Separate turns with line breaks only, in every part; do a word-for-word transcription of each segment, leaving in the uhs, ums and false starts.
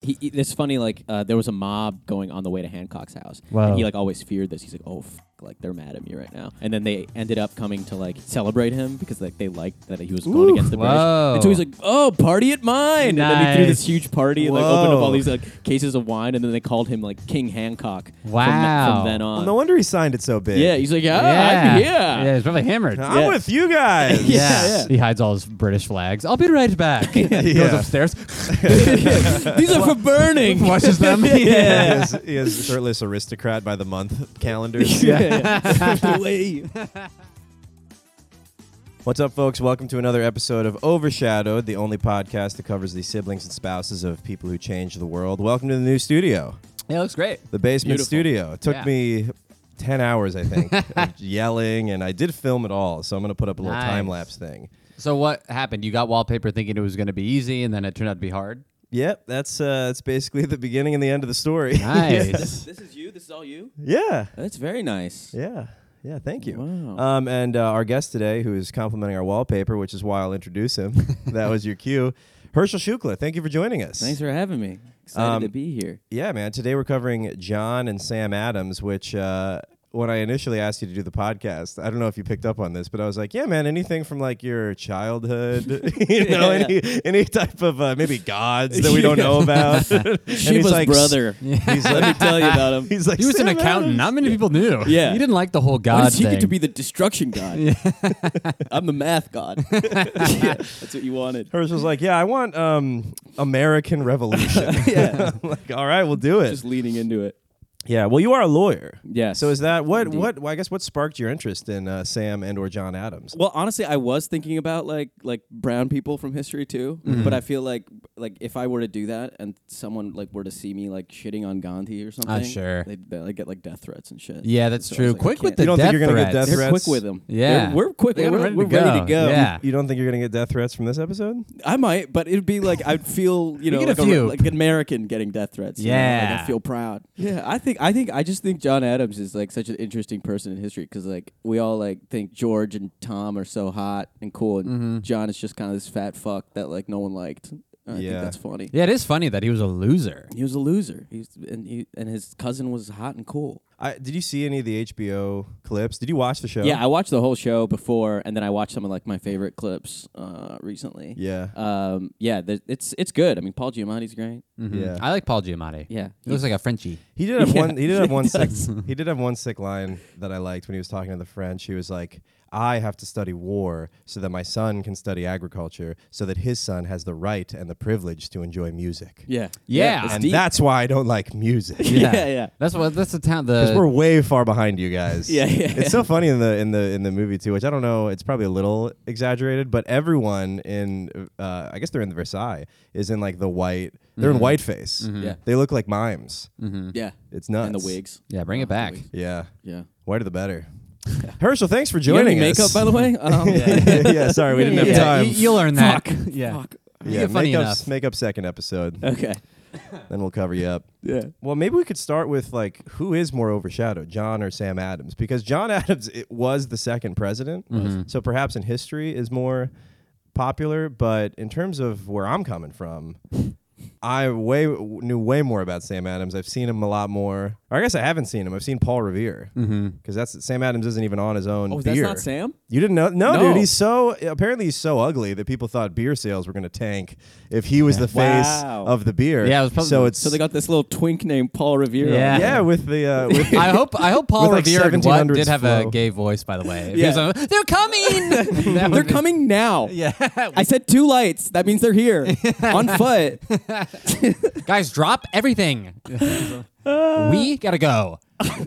he, he, it's funny. Like uh, there was a mob going on the way to Hancock's house,
Wow.
and he like always feared this. He's like, oh, f- like they're mad at me right now. And then they ended up coming to like celebrate him because like they liked that he was going
Ooh.
against the British.
Whoa.
And so he's like, oh, party at mine.
Nice.
And then he threw this huge party and like opened up
Whoa.
all these like cases of wine, and then they called him like King Hancock.
Wow.
From, th- from then on.
Well, no wonder he signed it so big.
Yeah, he's like, yeah,
yeah.
I'm here.
Yeah, he's probably hammered.
I'm
Yeah.
with you guys.
Yeah, yeah.
He hides all his British flags. I'll be right back. Goes
Yeah.
upstairs.
These are for burning.
Washes them.
He
yeah.
is, he is shirtless aristocrat by the month calendars.
Away.
What's up, folks? Welcome to another episode of Overshadowed, the only podcast that covers the siblings and spouses of people who changed the world. Welcome to the new studio,
Yeah, it looks great.
the basement
Beautiful.
studio. It took
Yeah.
me ten hours, I think, of yelling, and I did film it all, so I'm going to put up a little
Nice.
time-lapse thing.
So what happened? You got wallpaper thinking it was going to be easy, and then it turned out to be hard?
Yep, that's uh, that's basically the beginning and the end of the story.
Nice.
This is you? This is all you?
Yeah,
That's very nice.
yeah, yeah. Thank you.
Wow.
Um, and uh, our guest today, who is complimenting our wallpaper, which is why I'll introduce him. That was your cue. Herschel Shukla, thank you for joining us.
Thanks for having me. Excited
Um,
to be here.
Yeah, man. Today we're covering John and Sam Adams, which uh, when I initially asked you to do the podcast, I don't know if you picked up on this, but I was like, yeah, man, anything from like your childhood, you know,
Yeah.
any any type of uh, maybe gods that we don't know about. And he's
Shiva's
like,
brother.
He's
Let me
like,
tell you about him.
he's like,
He was an
"Sam
accountant.
Adams."
Not many people knew.
Yeah.
He didn't like the whole God
Why does he
thing.
get to be the destruction god? I'm the math god. Yeah, that's what you wanted.
Herschel's like, yeah, I want um, American Revolution.
Yeah.
I'm like, all right, we'll do it.
Just leaning into it.
Yeah, well, you are a lawyer.
Yeah.
So is that what
Indeed.
what well, I guess what sparked your interest in uh, Sam and or John Adams?
Well, honestly, I was thinking about like like brown people from history too, but I feel like like if I were to do that and someone like were to see me like shitting on Gandhi or something,
sure.
they'd, they'd get like death threats and shit.
Yeah, that's
So I
true.
was like, I
Quick with
can't-
the
You don't
death
think you're gonna get
threats.
death
They're
threats?
quick with them.
Yeah.
They're- we're quick.
They got
We're,
ready to
we're ready to
go.
go.
Yeah.
You don't think you're gonna get death threats from this episode?
I might, but it'd be like I'd feel, you know,
get
like,
a
a,
few.
like an American getting death threats. you know, like
Yeah.
I feel proud. Yeah, I think I think I just think John Adams is like such an interesting person in history because like we all like think George and Tom are so hot and cool, and
Mm-hmm.
John is just kind of this fat fuck that like no one liked. I
Yeah.
think that's funny.
Yeah, it is funny that he was a loser.
He was a loser. He's and he and his cousin was hot and cool.
I, did you see any of the H B O clips? Did you watch the show?
Yeah, I watched the whole show before, and then I watched some of like my favorite clips uh, recently.
Yeah.
Um, yeah, th- it's it's good. I mean, Paul Giamatti's great.
Mhm.
Yeah.
I like Paul Giamatti.
Yeah,
He looks like a Frenchie.
He did have
Yeah,
one. He did have
he
one sick.
does.
He did have one sick line that I liked when he was talking to the French. He was like, "I have to study war so that my son can study agriculture, so that his son has the right and the privilege to enjoy music."
yeah,
Yeah.
it's
and
deep.
that's why I don't like music.
yeah, yeah.
That's what. That's the town.
Because
The
we're way far behind you guys.
Yeah, yeah,
It's so funny in the in the in the movie too, which I don't know. It's probably a little exaggerated, but everyone in, uh, I guess they're in Versailles, is in like the white. They're in whiteface.
Mhm.
Yeah.
They look like mimes.
Mhm.
Yeah,
It's nuts.
and the wigs.
Yeah, bring it back.
Yeah.
Yeah.
Whiter the better. Herschel, thanks for
You got any
joining us.
makeup, by the way? Um,
yeah, sorry, we didn't have
Yeah,
time.
you- you'll learn that.
Fuck.
Yeah.
Fuck.
yeah,
You're funny
makeup's,
enough.
makeup second episode.
Okay.
Then we'll cover you up.
Yeah.
Well, maybe we could start with like who is more overshadowed, John or Sam Adams? Because John Adams it was the second president,
Mhm.
so perhaps in history is more popular. But in terms of where I'm coming from, I way knew way more about Sam Adams. I've seen him a lot more. Or I guess I haven't seen him. I've seen Paul Revere
Mm-hmm.
because that's Sam Adams isn't even on his own
Oh,
beer.
that's not Sam?
You didn't know? No,
No.
dude. He's so apparently he's so ugly that people thought beer sales were going to tank if he was the face
Wow.
of the beer.
Yeah, it was probably-
so it's
So they got this little twink named Paul Revere.
Yeah.
yeah with the uh, with
I hope I hope Paul
With, like,
Revere
seventeen
what,
hundreds
did have
flow.
a gay voice, by the way. If he
Yeah.
was like, they're coming. That
They're
would be-
coming now.
Yeah.
I said two lights. That means they're here on foot.
Guys, drop everything. We gotta go.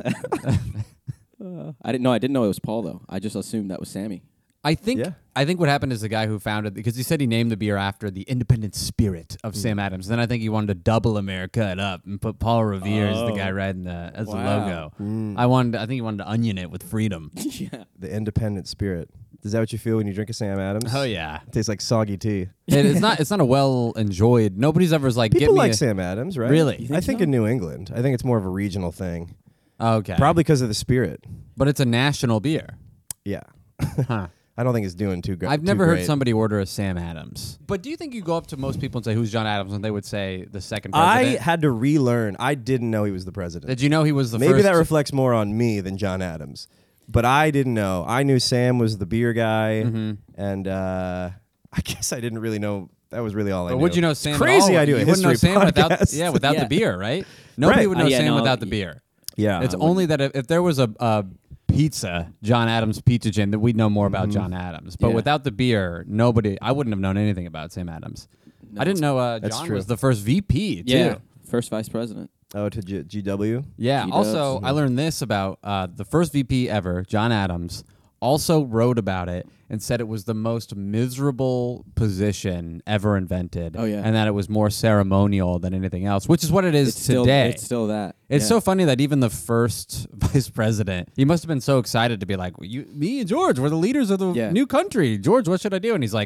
I didn't know. I didn't know it was Paul though. I just assumed that was Sammy.
I think
Yeah.
I think what happened is the guy who founded because he said he named the beer after the independent spirit of Sam Adams. Then I think he wanted to double America it up and put Paul Revere as the
Oh.
guy riding the as the
Wow.
logo.
Mm.
I wanted I think he wanted to onion it with freedom.
Yeah.
the independent spirit. Is that what you feel when you drink a Sam Adams?
Oh yeah.
It tastes like soggy tea.
It, it's not it's not a well enjoyed. Nobody's ever like
People
get me
like
a,
Sam Adams, right?
Really? You
think
I think
so?
in New England. I think it's more of a regional thing.
Okay.
Probably because of the spirit.
But it's a national beer.
Yeah.
Huh.
I don't think it's doing too, gr-
I've
too
never
great.
heard somebody order a Sam Adams. But do you think you go up to most people and say, who's John Adams? And they would say the second president?
I had to relearn. I didn't know he was the president.
Did you know he was the
Maybe
first?
that reflects more on me than John Adams. But I didn't know. I knew Sam was the beer guy,
Mm-hmm.
and uh, I guess I didn't really know. That was really all I
But
knew.
would you know Sam
It's
at
crazy
all?
I do a
You wouldn't know
history
Sam without,
podcast.
yeah, without
Yeah.
the beer, right? Nobody
Right.
would know
Uh, yeah,
Sam
no,
without the
y-
beer.
Yeah.
It's
I
only that if, if there was a, a pizza, John Adams Pizza Gin, that we'd know more about John Adams. But
Yeah.
without the beer, nobody, I wouldn't have known anything about Sam Adams. I didn't know uh,
That's
John
true.
was the first V P, too.
Yeah, first vice president.
Oh, to G- GW?
Yeah.
G-dubs.
Also, I learned this about uh, the first V P ever, John Adams, also wrote about it and said it was the most miserable position ever invented.
Oh, yeah.
And that it was more ceremonial than anything else, which is what it is
It's still,
today.
it's still that.
It's
yeah.
so funny that even the first vice president, he must have been so excited to be like, you, me and George, we're the leaders of the
Yeah.
new country. George, what should I do? And he's like,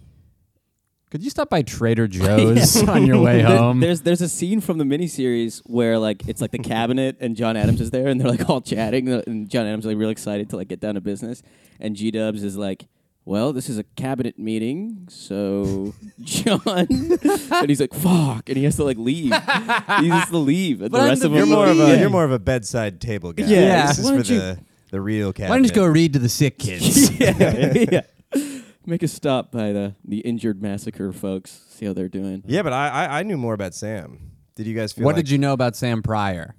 could you stop by Trader Joe's on your way
There-
home?
There's there's a scene from the miniseries where like it's like the cabinet and John Adams is there and they're like all chatting and John Adams is like really excited to like get down to business and G Dubs is like, well, this is a cabinet meeting, so John, and he's like, fuck, and he has to like leave. He has to leave, and
But
the
I'm
rest
the
of
You're
them
more
are
of
like,
a
yeah.
you're more of a bedside table guy.
Yeah.
This is
Why
for
don't you-
the the real cabinet.
Why don't you just go read to the sick kids?
yeah, yeah. Make a stop by the the injured massacre folks. See how they're doing.
Yeah, but I, I I knew more about Sam. Did you guys feel?
What
like,
did you know about Sam Pryor?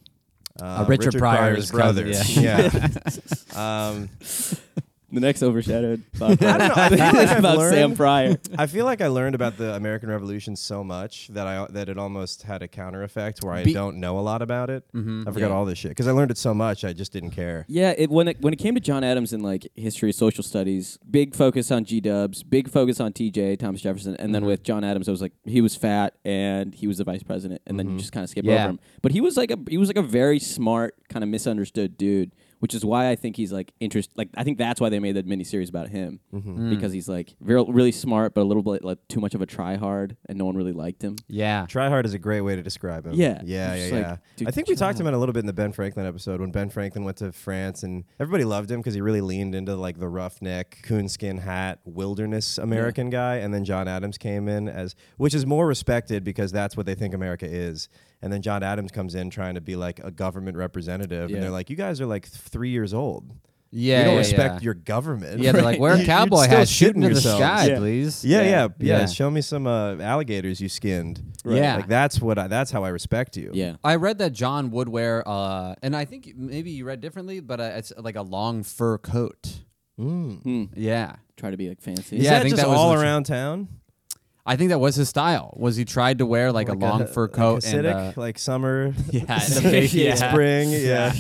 Uh,
Richard Pryor's brother,
brothers.
yeah.
Yeah. um,
The next overshadowed podcast
I don't know. I feel like
is
I've
about
learned-
Sam Pryor.
I feel like I learned about the American Revolution so much that I that it almost had a counter effect where I
Be-
don't know a lot about it.
Mhm.
I forgot
Yeah.
all this shit because I learned it so much. I just didn't care.
Yeah, it, when it when it came to John Adams and like history, social studies, big focus on G Dubs, big focus on T J, Thomas Jefferson, and then
Mhm.
with John Adams, I was like, he was fat and he was the vice president, and then you
Mhm.
just kind of skip
Yeah.
over him. But he was like a he was like a very smart, kind of misunderstood dude, which is why I think he's like interest. Like I think that's why they made that miniseries about him
Mm-hmm.
because he's like very really smart, but a little bit like too much of a tryhard, and no one really liked him.
Yeah.
Try hard is a great way to describe him.
Yeah.
yeah,
It's
yeah,
just like,
yeah.
dude,
I think we
chill
talked
out.
about it a little bit in the Ben Franklin episode when Ben Franklin went to France and everybody loved him because he really leaned into like the roughneck, coonskin hat, wilderness American guy, and then John Adams came in as, which is more respected because that's what they think America is. And then John Adams comes in trying to be like a government representative,
Yeah.
and they're like, "You guys are like three years old.
Yeah.
you don't
yeah,
respect
yeah.
your government."
Yeah, they're like,
right?
wear a
You- you're
cowboy
still
hat, shoot
shooting
into the
yourselves.
sky,
Yeah.
please.
Yeah, yeah, yeah.
Yeah.
Show me some uh, alligators you skinned.
Right. Yeah.
like that's what I, that's how I respect you.
Yeah.
I read that John would wear, uh, and I think maybe you read differently, but uh, it's like a long fur coat.
Mm.
Hmm.
Yeah.
Try to be like fancy.
Is
Yeah, I
that
think
just
that was
all
the tr-
around town?
I think that was his style. Was he tried to wear like, a long fur
like
coat and
acidic,
uh,
like summer,
yeah, in the big, yeah.
spring. Yeah.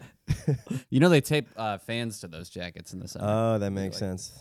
You know they tape uh, fans to those jackets in the summer.
Oh, that makes
like-
sense.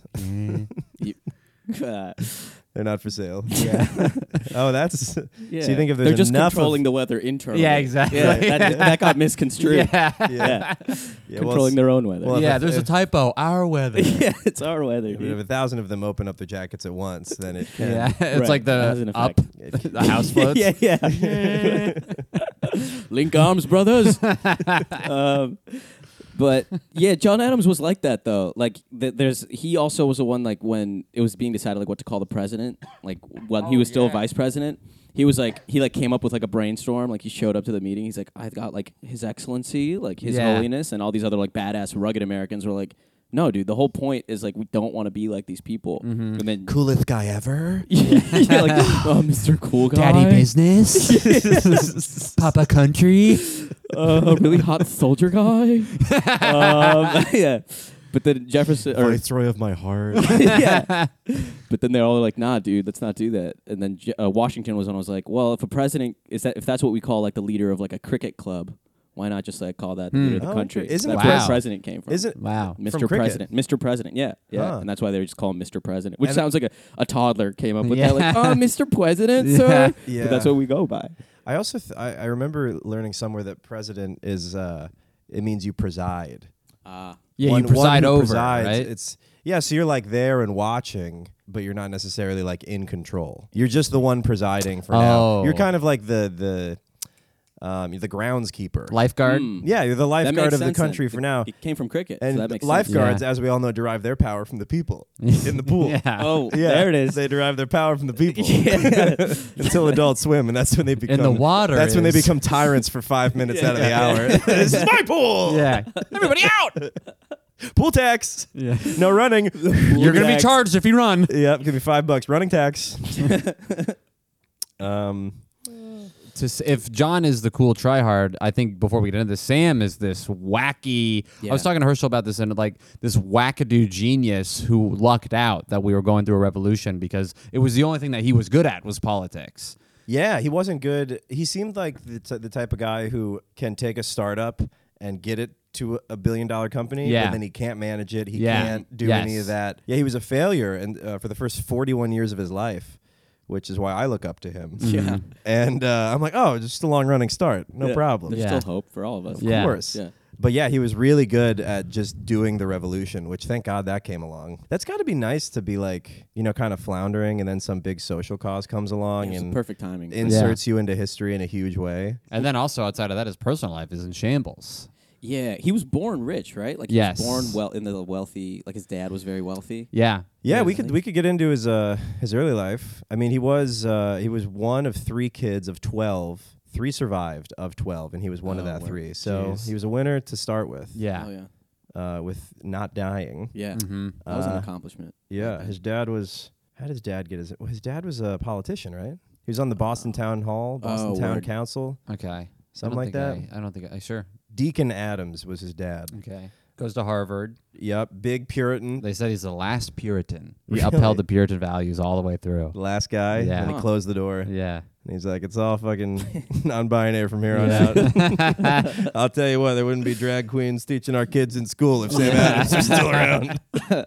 Uh,
They're not for sale.
yeah.
Oh, that's.
yeah.
So you think if
they're
there's
just
enough
controlling
of,
the weather internally?
Yeah, exactly.
Yeah, that, that got misconstrued.
yeah.
Yeah.
yeah, well,
Controlling their own weather.
well,
yeah,
if-
there's a
if-
type-o. Our weather.
yeah, it's our weather.
if, if a thousand of them open up their jackets at once, then it can.
Yeah, it's
Right,
like
that has an
the up,
effect.
the house floats.
yeah, yeah. Link arms, brothers. um, but yeah, John Adams was like that though. Like th- there's he also was the one like when it was being decided like what to call the president. Like when he
Oh,
was still
yeah.
vice president, he was like he like came up with like a brainstorm. Like he showed up to the meeting. He's like, I got like His Excellency, like His
Yeah.
Holiness, and all these other like badass rugged Americans were like, no, dude. The whole point is like we don't want to be like these people.
Mhm.
And then
Coolest guy ever.
yeah, like oh, Mister Cool Guy,
Daddy business. Papa country.
uh, really hot soldier guy. um, yeah, but then Jefferson, or
Viceroy of my heart.
yeah, but then they're all like, "Nah, dude, let's not do that." And then Je- uh, Washington was on. Was like, "Well, if a president is that, if that's what we call like the leader of like a cricket club, why not just like call that the
Hmm.
leader of the
Oh,
country?"
okay. Isn't
that's
it
where
wow.
the president came from?
Is it?
Wow.
Mister
From cricket?
President, Mister President, yeah, yeah,
Huh.
and that's why they just call him Mister President, which
And-
sounds like a, a toddler came up with
Yeah.
that, like, "Oh, Mister President,
Yeah.
sir."
Yeah.
But that's what we go by.
I also th- I, I remember learning somewhere that president is uh it means you preside.
Ah,
Yeah,
One-
you preside
one who
over,
presides,
right?
It's yeah, so you're like there and watching, but you're not necessarily like in control. You're just the one presiding for now.
Oh.
You're kind of like the the Um, you're the groundskeeper.
Lifeguard.
Hmm.
Yeah, you're the
That
lifeguard
makes
of the
sense then.
country for now.
He came from cricket,
And
so that makes sense.
lifeguards,
Yeah.
as we all know, derive their power from the people in the pool.
Yeah.
Oh,
Yeah,
there it is.
They derive their power from the people
Yeah.
until adults swim, and that's when they become
the water
That's when they
is-
become tyrants for five minutes out of the hour. This is my pool.
Yeah. Everybody out.
Pool tax.
Yeah.
No running.
You're gonna be
tax.
charged if you run.
Yep, give me five bucks. Running tax. um,
To s- if John is the cool tryhard, I think before we get into this, Sam is this wacky. I was
Yeah.
talking to Herschel about this, and like this wackadoo genius who lucked out that we were going through a revolution because it was the only thing that he was good at was politics.
yeah, he wasn't good. He seemed like the, t- the type of guy who can take a startup and get it to a billion dollar company,
Yeah.
but then he can't manage it. He
Yeah.
can't do
Yes.
any of that. Yeah, he was a failure and uh, for the first forty-one years of his life, which is why I look up to him.
Yeah.
And uh, I'm like, oh, just a long running start. No
Yeah.
problem.
There's
Yeah.
still hope for all of us.
Of
Yeah.
course.
Yeah.
But yeah, he was really good at just doing the revolution, which thank God that came along. That's got to be nice to be like, you know, kind of floundering and then some big social cause comes along
It was
and
perfect timing.
inserts you into history in a huge way.
And then also outside of that, his personal life is in shambles.
Yeah, he was born rich, right? Like he
Yes.
was born well in the wealthy. Like his dad was very wealthy.
Yeah.
Yeah, we
Yeah.
could we could get into his uh his early life. I mean, he was uh he was one of three kids of twelve. Three survived of twelve, and he was one of
Oh,
that
wow.
three. So
Jeez.
he was a winner to start with.
Yeah.
Oh yeah.
Uh, with not dying.
Yeah.
Mm-hmm.
That was an
Uh,
accomplishment.
Yeah, his dad was. How did his dad get his? Well, his dad was a politician, right? He was on the Boston Town Hall, Boston
Oh,
Town
word.
Council,
Okay. I
something
don't
like
think
that.
I, I don't think I sure.
Deacon Adams was his dad.
Okay. Goes to Harvard.
Yep, big Puritan,
They said he's the last Puritan. He
Really?
upheld the Puritan values all the way through.
last guy.
Yeah.
And he
Huh.
closed the door.
Yeah.
And he's like, it's all fucking non-binary from here on
Yeah.
out. I'll tell you what, there wouldn't be drag queens teaching our kids in school if Sam Adams was still around.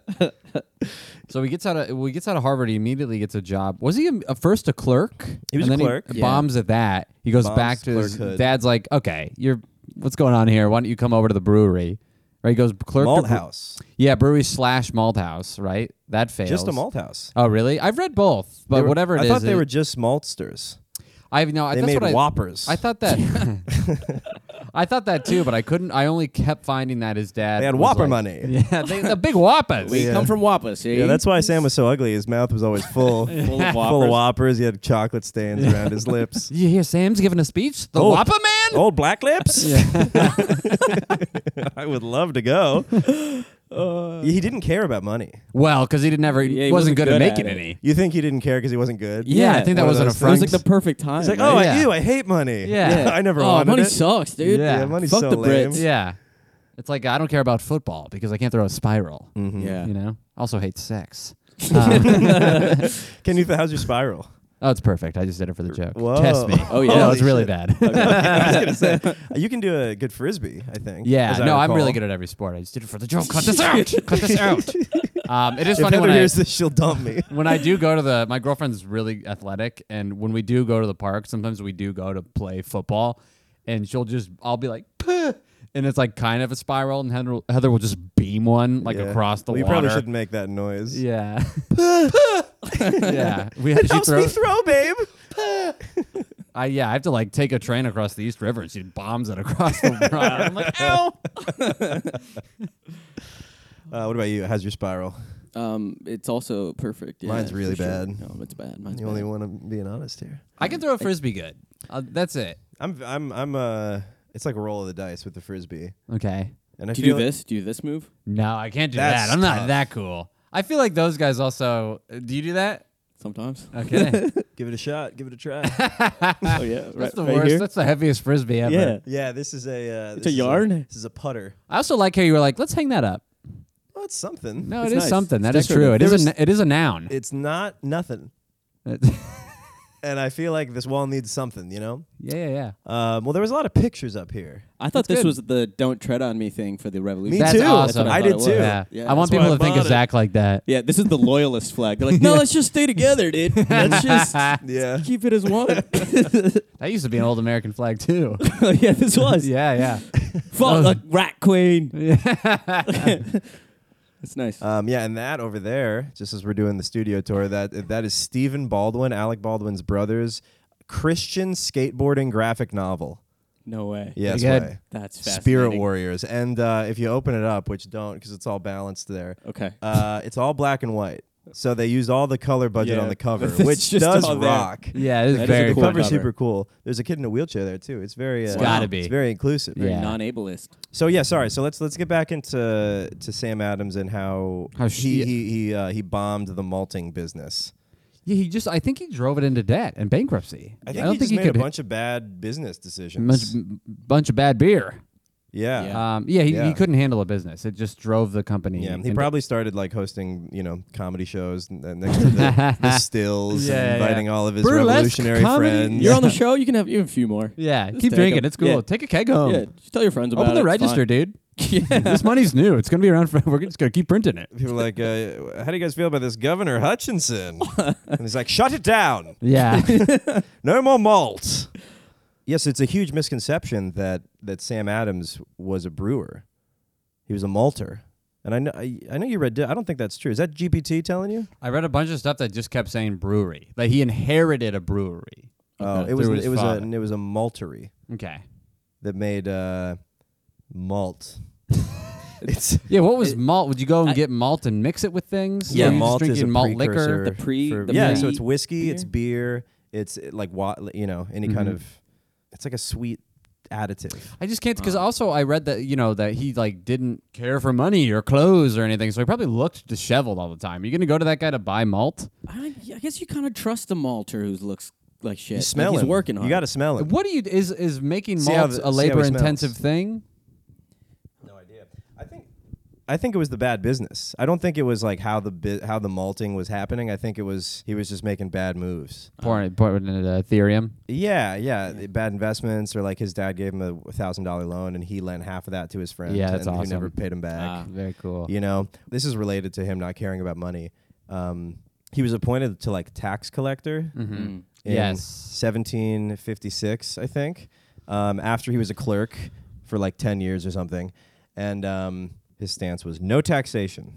So he gets out of he gets out of Harvard. He immediately gets a job. Was he a, a first a clerk?
He was
and
a
then
clerk.
He
Yeah.
bombs at that. He goes
Bombs
back to his
clerkhood.
dad's. Like, okay, you're what's going on here? Why don't you come over to the brewery? Right? He goes clerk
Malt
to bre-
house.
Yeah, brewery slash malt house. Right? That fails.
Just a malt house.
Oh, really? I've read both, but
They were-
whatever it
I
is,
thought they
it-
were just maltsters.
I've no.
They
that's
made
what I,
Whoppers.
I thought that. I thought that too, but I couldn't. I only kept finding that his dad.
They had
was
Whopper
like-
money.
Yeah, they, the big whoppers.
We
Yeah.
come from Wappa, see?
Yeah, that's why Sam was so ugly. His mouth was always full,
full of
full of
Whoppers.
Whoppers. He had chocolate stains around his lips.
You hear Sam's giving a speech? The
Oh.
Whopper man?
Old black lips. I would love to go. he didn't care about money.
Well, because he didn't ever
Yeah, he
wasn't
wasn't
good,
good
at
at
making
it.
any.
You think he didn't care because he wasn't good?
Yeah, I think that
One
was
of
an
those
It was
affront.
like the perfect time.
He's like,
right?
oh,
Yeah.
I ew, I hate money.
Yeah.
I never
oh,
wanted
money
it.
sucks, dude.
Yeah.
Yeah, money's
Fuck
so
the
lame.
Brits.
Yeah, it's like I don't care about football because I can't throw a spiral.
Mhm.
Yeah.
You know, also hate sex. Um,
Can you? Th- how's your spiral?
oh, it's perfect. I just did it for the joke.
Whoa.
Test me.
Oh, yeah.
no,
Holy
it's really
shit.
bad.
I was gonna say you can do a good frisbee. I think.
Yeah,
as I
no, I'm
recall.
really good at every sport. I just did it for the joke. Cut this out. Cut this out. Um, it is
If
funny
Heather
when I
hears this, she'll dump me.
when I do go to the my girlfriend's really athletic, and when we do go to the park, sometimes we do go to play football, and she'll just I'll be like, "Puh," and it's like kind of a spiral, and Heather, Heather will just beam one like
Yeah.
across the
well, you
water.
probably shouldn't make that noise.
Yeah. yeah. We
It
she
helps me
throws,
throw, babe.
I yeah, I have to like take a train across the East River and she bombs it across the water. I'm like, ow.
Uh, what about you? How's your spiral?
Um, it's also perfect. Yeah,
Mine's really
for sure.
bad.
No, it's bad. Mine's
You
bad.
only want to being honest here.
I can throw a frisbee good. Uh, that's it.
I'm I'm I'm uh it's like a roll of the dice with the frisbee.
Okay.
And I
Do
feel
you do this? Do you do this move?
No, I can't do
That's
that. I'm not
tough.
that cool. I feel like those guys also. uh, Do you do that?
Sometimes.
Okay.
give it a shot, give it a try.
Oh yeah,
That's
right,
the
right
worst.
here?
That's the heaviest frisbee ever.
Yeah.
yeah, this is a uh,
It's
this
a
is
yarn?
this is a putter.
I also like how you were like, let's hang that up.
Well, it's something.
No,
It's
it is
nice.
something.
It's
That is
decorative.
true. It
There
is
was-
a n- it is a noun.
It's not nothing. And I feel like this wall needs something, you know?
yeah, yeah, yeah.
Um, well, there was a lot of pictures up here.
I thought
That's
this
good.
was the "Don't tread on me" thing for the revolution.
Me
That's
too.
awesome.
what
I
thought
did
it was.
too.
Yeah.
Yeah,
I want
that's why
people
I
to think of
bought it.
Zach like that.
Yeah, this is the loyalist flag. They're like, no, let's just stay together, dude. Let's just
Yeah.
keep it as one.
That used to be an old American flag too.
yeah, this was.
yeah, yeah.
Fuck the rat queen.
Yeah.
It's nice.
Um, yeah, and that over there, just as we're doing the studio tour, that that is Stephen Baldwin, Alec Baldwin's brother's Christian skateboarding graphic novel.
No way.
Yes,
Pretty good.
way.
That's fascinating.
Spirit Warriors. And uh, if you open it up, which don't because it's all balanced there,
Okay.
uh, it's all black and white. So they used all the color budget
Yeah,
on the cover,
it's
which
just
does
all there.
rock.
Yeah, it is
That is a
very
The
cool
cool.
cover's
cover.
super cool. There's a kid in a wheelchair there too. It's very, uh,
It's gotta be.
It's very inclusive.
Very
Yeah.
non-ableist.
So yeah, sorry. So let's let's get back into to Sam Adams and how,
How sh-
he
yeah.
he he, uh, he bombed the malting business.
Yeah, he just. I think he drove it into debt and bankruptcy.
I think
don't
he
think
just
he
made
could.
a bunch of bad business decisions.
bunch, bunch of bad beer.
yeah. yeah.
Yeah.
Um, yeah, he,
Yeah.
he couldn't handle a business. It just drove the company.
he
into-
probably started like hosting, you know, comedy shows n- n- next to the, the stills,
Yeah,
and
yeah.
inviting all of his
Burlesque
revolutionary
comedy.
friends.
You're on the show. You can have you have a few more.
Yeah,
Just
keep
take
drinking.
'em.
It's cool.
Yeah.
Take a keg home.
Yeah, just tell your friends about
Open
it.
the
It's
register,
fine.
dude.
Yeah.
This money's new. It's gonna be around for. We're just gonna keep printing it.
People are like, uh, how do you guys feel about this Governor Hutchinson? And he's like, shut it down.
Yeah.
No more malt. Yes, it's a huge misconception that that Sam Adams was a brewer. He was a malter. And I know I, I know you read I don't think that's true. Is that G P T telling you?
I read a bunch of stuff that just kept saying brewery. Like he inherited a brewery.
Oh,
Okay.
it was
Through his
it was a
father.
it was a maltery
Okay.
that made uh, malt. It's
Yeah. What was
It-
malt? Would you go and
I-
get malt and mix it with things?
yeah,
Or you
malt
just
is a
drinking malt liquor.
precursor
The pre-
for-
the
yeah,
pre-
so it's whiskey,
beer?
it's beer, it's uh, like wa- you know any kind
Mhm.
of it's like a sweet additive.
I just can't because
Uh.
also I read that you know that he like didn't care for money or clothes or anything, so he probably looked disheveled all the time. You gonna go to that guy to buy malt?
I, I guess you kind of trust a malter who looks like shit.
You smell
like he's
him.
working hard.
You got to smell him.
What do you is is making
See how
malt
the-
a
see how he
labor intensive
smells.
thing?
No idea. I think I think it was the bad business. I don't think it was like how the bi- how the malting was happening. I think it was he was just making bad moves.
Pouring pouring it into Ethereum.
Yeah, yeah, the bad investments or like his dad gave him a thousand dollar loan and he lent half of that to his friend.
Yeah, that's
and Who
awesome.
never paid him back.
Ah.
Very cool.
You know, this is related to him not caring about money. Um, he was appointed to like tax collector
Mm-hmm.
Mm.
in
Yes.
seventeen fifty-six, I think. Um, after he was a clerk for like ten years or something, and um, his stance was no taxation.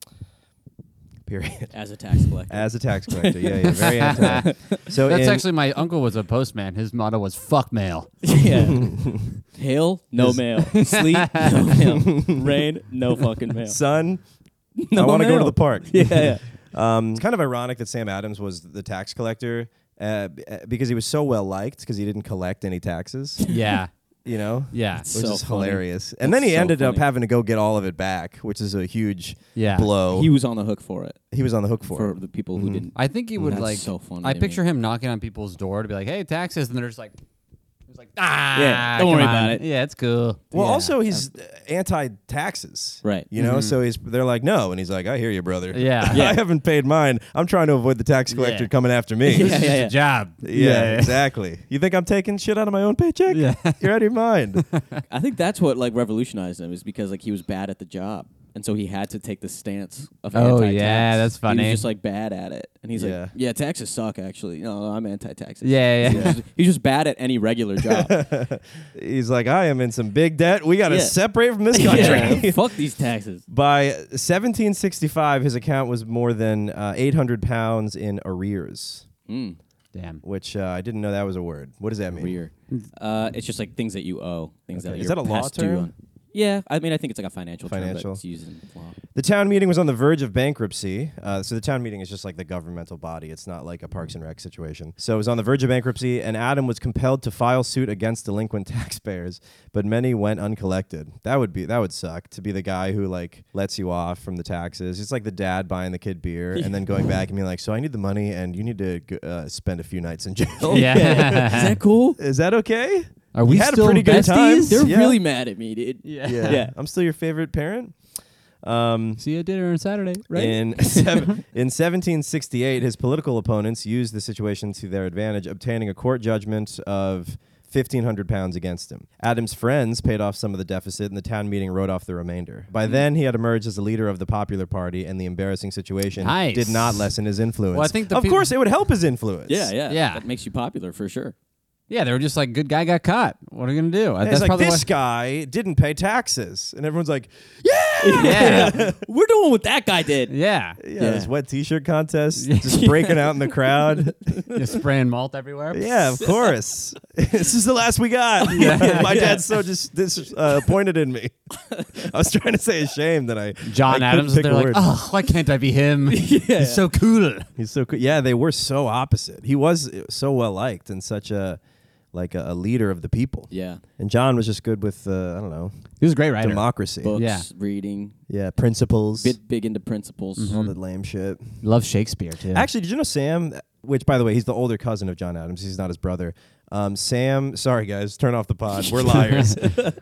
Period.
as a tax collector.
As a tax collector, yeah, yeah, very anti. So
That's
in-
actually my uncle was a postman. His motto was "fuck mail."
yeah. Hail, no
Is-
mail. Sleet, no mail. Rain, no fucking mail.
son.
No
I want to go to
mail.
the park.
Yeah, yeah.
Um, it's kind of ironic that Sam Adams was the tax collector uh, b- uh, because he was so well liked because he didn't collect any taxes.
Yeah.
You know,
Yeah.
which
So
is
funny.
hilarious. And
That's
then he
so
ended up
funny.
having to go get all of it back, which is a huge
Yeah.
blow.
He was on the hook for it.
He was on the hook for,
For
it.
the people who
Mhm.
didn't.
I think he would
That's
like.
so funny
I
to
picture
me.
him knocking on people's door to be like, "Hey, taxes," and they're just like, "He's like, ah,
Yeah, don't
come
worry
on.
about it."
Yeah, it's cool."
Well,
Yeah.
also he's uh, anti-taxes,
Right.
You know,
Mhm.
so he's they're like, no, and he's like, I hear you, brother.
Yeah.
Yeah.
I haven't paid mine. I'm trying to avoid the tax collector
Yeah.
coming after me.
Yeah,
This is
yeah,
just
yeah.
a job.
Yeah, exactly. You think I'm taking shit out of my own paycheck?
Yeah.
You're out of your mind.
I think that's what like revolutionized him is because like he was bad at the job, and so he had to take the stance of
Oh,
anti-tax.
yeah, that's
He
funny.
was just like bad at it, and he's
Yeah.
like, "Yeah, taxes suck. Actually, no, I'm anti-taxes."
Yeah, yeah.
He's just, he's just bad at any regular job.
He's like, I am in some big debt. We got to
Yeah.
separate from this country.
Yeah, fuck these taxes.
By seventeen sixty-five, his account was more than uh, eight hundred pounds in arrears,
Mm,
Damn.
which uh, I didn't know that was a word. What does that mean?
weird. Uh, it's just like things that you owe, things
Okay.
that
Is
you're
that a law
past due
term?
on. Yeah, I mean, I think it's like a financial,
Financial.
term, but it's used in law.
The town meeting was on the verge of bankruptcy. Uh, so the town meeting is just like the governmental body. It's not like a Parks and Rec situation. So it was on the verge of bankruptcy, and Adam was compelled to file suit against delinquent taxpayers, but many went uncollected. That would be that would suck to be the guy who like lets you off from the taxes. It's like the dad buying the kid beer and then going back and being like, "So I need the money, and you need to go, uh, spend a few nights in jail."
Yeah.
Is that cool?
Is that okay?
Are we
You had a
still
pretty good time.
besties?
They're
Yeah.
really mad at me, dude.
Yeah.
Yeah.
Yeah.
I'm still your favorite parent. Um,
See you at dinner on Saturday, right?
In seven, in seventeen sixty-eight, his political opponents used the situation to their advantage, obtaining a court judgment of fifteen hundred pounds against him. Adams' friends paid off some of the deficit, and the town meeting wrote off the remainder. By then, he had emerged as the leader of the Popular Party, and the embarrassing situation
Nice.
did not lessen his influence.
Well, I think the
of
peop-
course, it would help his influence.
Yeah, yeah,
Yeah.
That makes you popular for sure.
Yeah, they were just like, good guy got caught. What are we gonna do?
And
That's
it's like,
probably
this
why-
guy didn't pay taxes. And everyone's like, yeah,
Yeah.
We're doing what that guy did.
Yeah.
Yeah,
Yeah.
this wet T-shirt contest, just breaking out in the crowd.
Just spraying malt everywhere.
Yeah, of course. This is the last we got. My dad's so just disappointed in me. I was trying to say ashamed that I.
John
I
Adams
couldn't
is
pick
there
a
like,
word.
oh, why can't I be him? He's so cool.
He's so cool. Yeah, they were so opposite. He was so well liked and such a like a, a leader of the people.
Yeah.
And John was just good with uh, I don't know
He was a great writer.
democracy.
Books,
Yeah.
reading,
Yeah, principles.
bit big into principles.
All that lame shit.
Love Shakespeare too.
Actually, did you know Sam? Which, by the way, he's the older cousin of John Adams. He's not his brother. Um, Sam, sorry guys, turn off the pod. We're liars.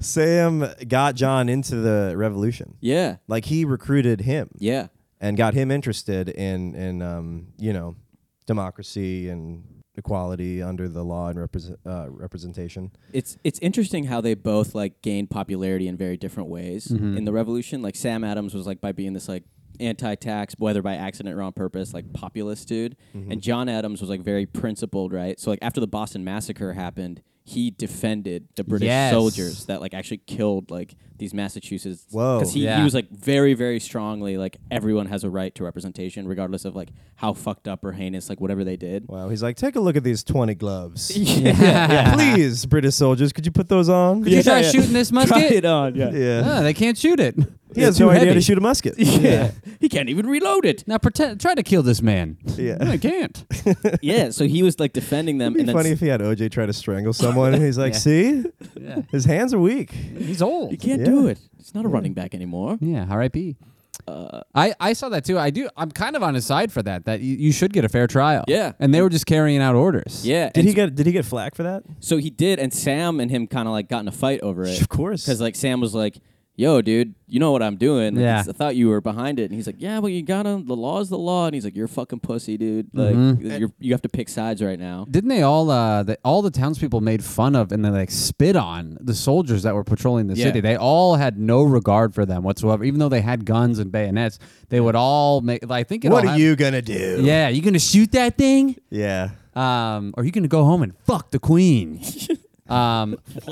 Sam got John into the revolution.
Yeah.
Like he recruited him
Yeah.
and got him interested in in um, you know democracy and equality under the law and represent, uh, representation.
It's it's interesting how they both like gained popularity in very different ways in the revolution. Like Sam Adams was like by being this like anti-tax, whether by accident or on purpose, like populist dude, and John Adams was like very principled, right? So like after the Boston Massacre happened, he defended the British
Yes.
soldiers that like actually killed like these Massachusetts.
Whoa.
Because he,
Yeah.
he was like very very strongly like everyone has a right to representation regardless of like how fucked up or heinous like whatever they did.
Wow, he's like, take a look at these twenty gloves.
yeah.
Please, British soldiers, could you put those on?
Could you try shooting this
Try
musket?
it on, yeah.
Yeah.
No, they can't shoot it.
He has
It's too
no idea
heavy.
to shoot a musket.
Yeah. He can't even reload it.
Now pretend, try to kill this man.
Yeah.
No, I can't.
Yeah, so he was like defending them.
It'd
and
be
then
funny if he had O J try to strangle someone and he's like,
Yeah.
see?
Yeah.
His hands are weak.
He's old.
you can't
Yeah.
do it. He's not a running back anymore.
Yeah, R I P
Uh,
I, I saw that too. I do. I'm kind of on his side for that. That you, you should get a fair trial.
Yeah.
and they were just carrying out orders.
yeah.
Did
and
he get did he get flack for that?
So he did, and Sam and him kind of like got in a fight over it.
Of course.
Because like Sam was like, "Yo, dude, you know what I'm doing? Like,
Yeah.
I thought you were behind it." And he's like, "Yeah, well, you gotta. The law is the law." And he's like, "You're a fucking pussy, dude. Like,
Mhm.
you're, you have to pick sides right now."
Didn't they all? Uh, the, all the townspeople made fun of and they like spit on the soldiers that were patrolling the
Yeah.
city. They all had no regard for them whatsoever. Even though they had guns and bayonets, they would all make. Like, I think it
What
all
are
hap-
you gonna do?
Yeah, you gonna shoot that thing?
Yeah.
Um, or you gonna go home and fuck the queen? um,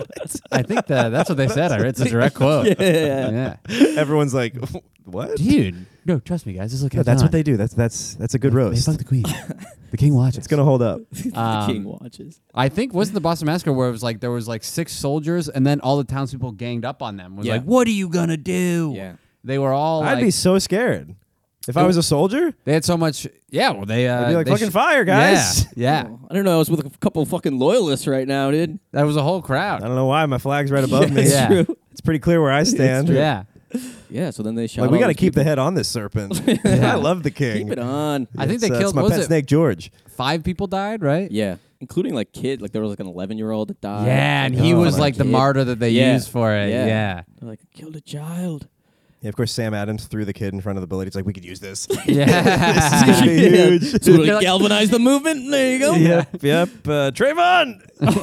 I think that that's what they said. I read it's a direct quote.
Yeah.
Yeah.
Everyone's like, what?
Dude, no, trust me, guys. Just look
No,
at
that's what they do. That's that's that's a good
They
roast.
fuck the queen. The king watches.
It's gonna hold up.
the
Um,
king watches.
I think wasn't the Boston Massacre where it was like there was like six soldiers and then all the townspeople ganged up on them. Was
Yeah.
like, what are you gonna do?
Yeah.
They were all.
I'd
like,
be so scared. If I was a soldier,
They had so much. Yeah. Well, they. Uh,
I'd be like,
they
fucking
sh-
fire, guys.
Yeah. Yeah.
Oh, I don't know. I was with a couple of fucking loyalists right now, dude.
That was a whole
I
crowd.
don't know why my flag's right above me.
It's
Yeah.
true.
It's pretty clear where I stand.
Yeah.
Yeah. So then they shot.
Like we
got
got to keep the head on this serpent. I love the king.
Keep it on.
I think they
It's, uh,
killed.
it's my
what
pet
was it?
snake, George.
Five people died, right?
Yeah, including like kid. Like there was like an eleven year old that died.
Yeah, and
Like,
he
oh,
was
my
like the
kid.
martyr that they
Yeah.
used for it.
Yeah.
Yeah.
They're like, killed a child.
Yeah, of course, Sam Adams threw the kid in front of the bullet. He's like, we could use this.
Yeah.
This is gonna be huge.
So
You're
like
like-
galvanize the movement. There you go.
Yep, yep. Uh, Trayvon!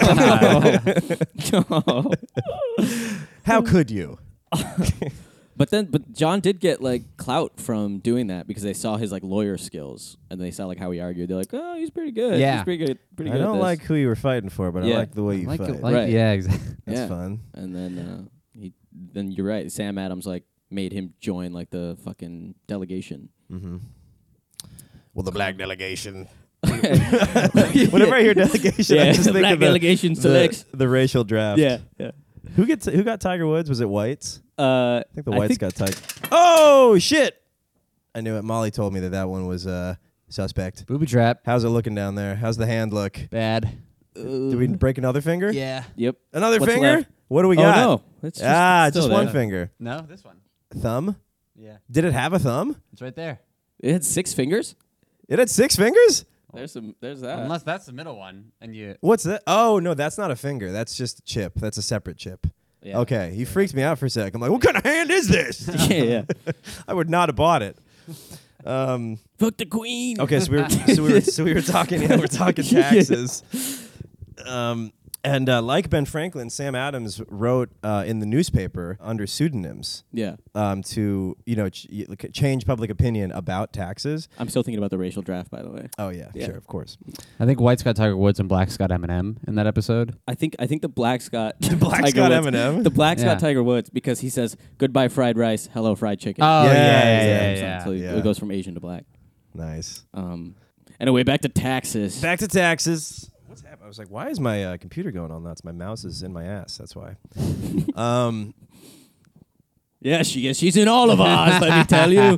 How could you?
But then, but John did get like clout from doing that because they saw his like lawyer skills and they saw like how he argued. They're like, oh, he's pretty good.
Yeah.
he's pretty good. Pretty
I
good. at
don't
this."
like who you were fighting for, but I
Yeah.
like the way you
Like,
fight.
like-
Right.
Yeah. Exactly.
That's
Yeah.
fun.
And then uh, he, then you're right. Sam Adams like made him join like the fucking delegation.
Mm-hmm. Well, the black delegation. Whenever I hear delegation, I
Yeah,
just
the
think
black
of the,
delegation selects.
the, the racial draft.
Yeah, yeah.
Who gets who got Tiger Woods? Was it Whites?
Uh,
I think the Whites got Tiger. Oh shit! I knew it. Molly told me that that one was uh, suspect.
Booby trap.
How's it looking down there? How's the hand look?
Bad.
Did we break another finger?
Yeah.
Yep.
Another
What's
finger?
left?
What do we
Oh
got?
no, it's just,
ah,
it's
just
still
one
there.
finger.
No, this one.
Thumb?
Yeah.
Did it have a thumb?
It's right there.
It had six fingers.
It had six fingers?
There's some. There's that.
Unless that's the middle one, and you.
What's that? Oh, no, that's not a finger. That's just a chip. That's a separate chip.
Yeah.
Okay, you freaked me out for a sec. I'm like, what kind of hand is this?
yeah, yeah.
I would not have bought it. Um,
Fuck the queen.
okay, so we were so we were so we were talking. Yeah, we're talking taxes. Um, And uh, like Ben Franklin, Sam Adams wrote uh, in the newspaper under pseudonyms
Yeah.
um, to you know ch- y- change public opinion about taxes.
I'm still thinking about the racial draft, by the way.
Oh yeah,
Yeah.
sure, of course.
I think White's got Tiger Woods and Black's got Eminem in that episode.
I think I think the black's got
Black's
Tiger
got
Woods.
Eminem.
The black's
Yeah.
got Tiger Woods because he says goodbye fried rice, hello fried chicken.
Oh
Yeah,
yeah,
yeah,
yeah,
yeah,
yeah. yeah.
So he-
Yeah.
it goes from Asian to black.
Nice.
Um, anyway, back to taxes.
Back to taxes. What's happening? I was like, why is my uh, computer going all nuts? My mouse is in my ass. That's why. um,
Yeah, she is. She's in all of ours. Let me tell you.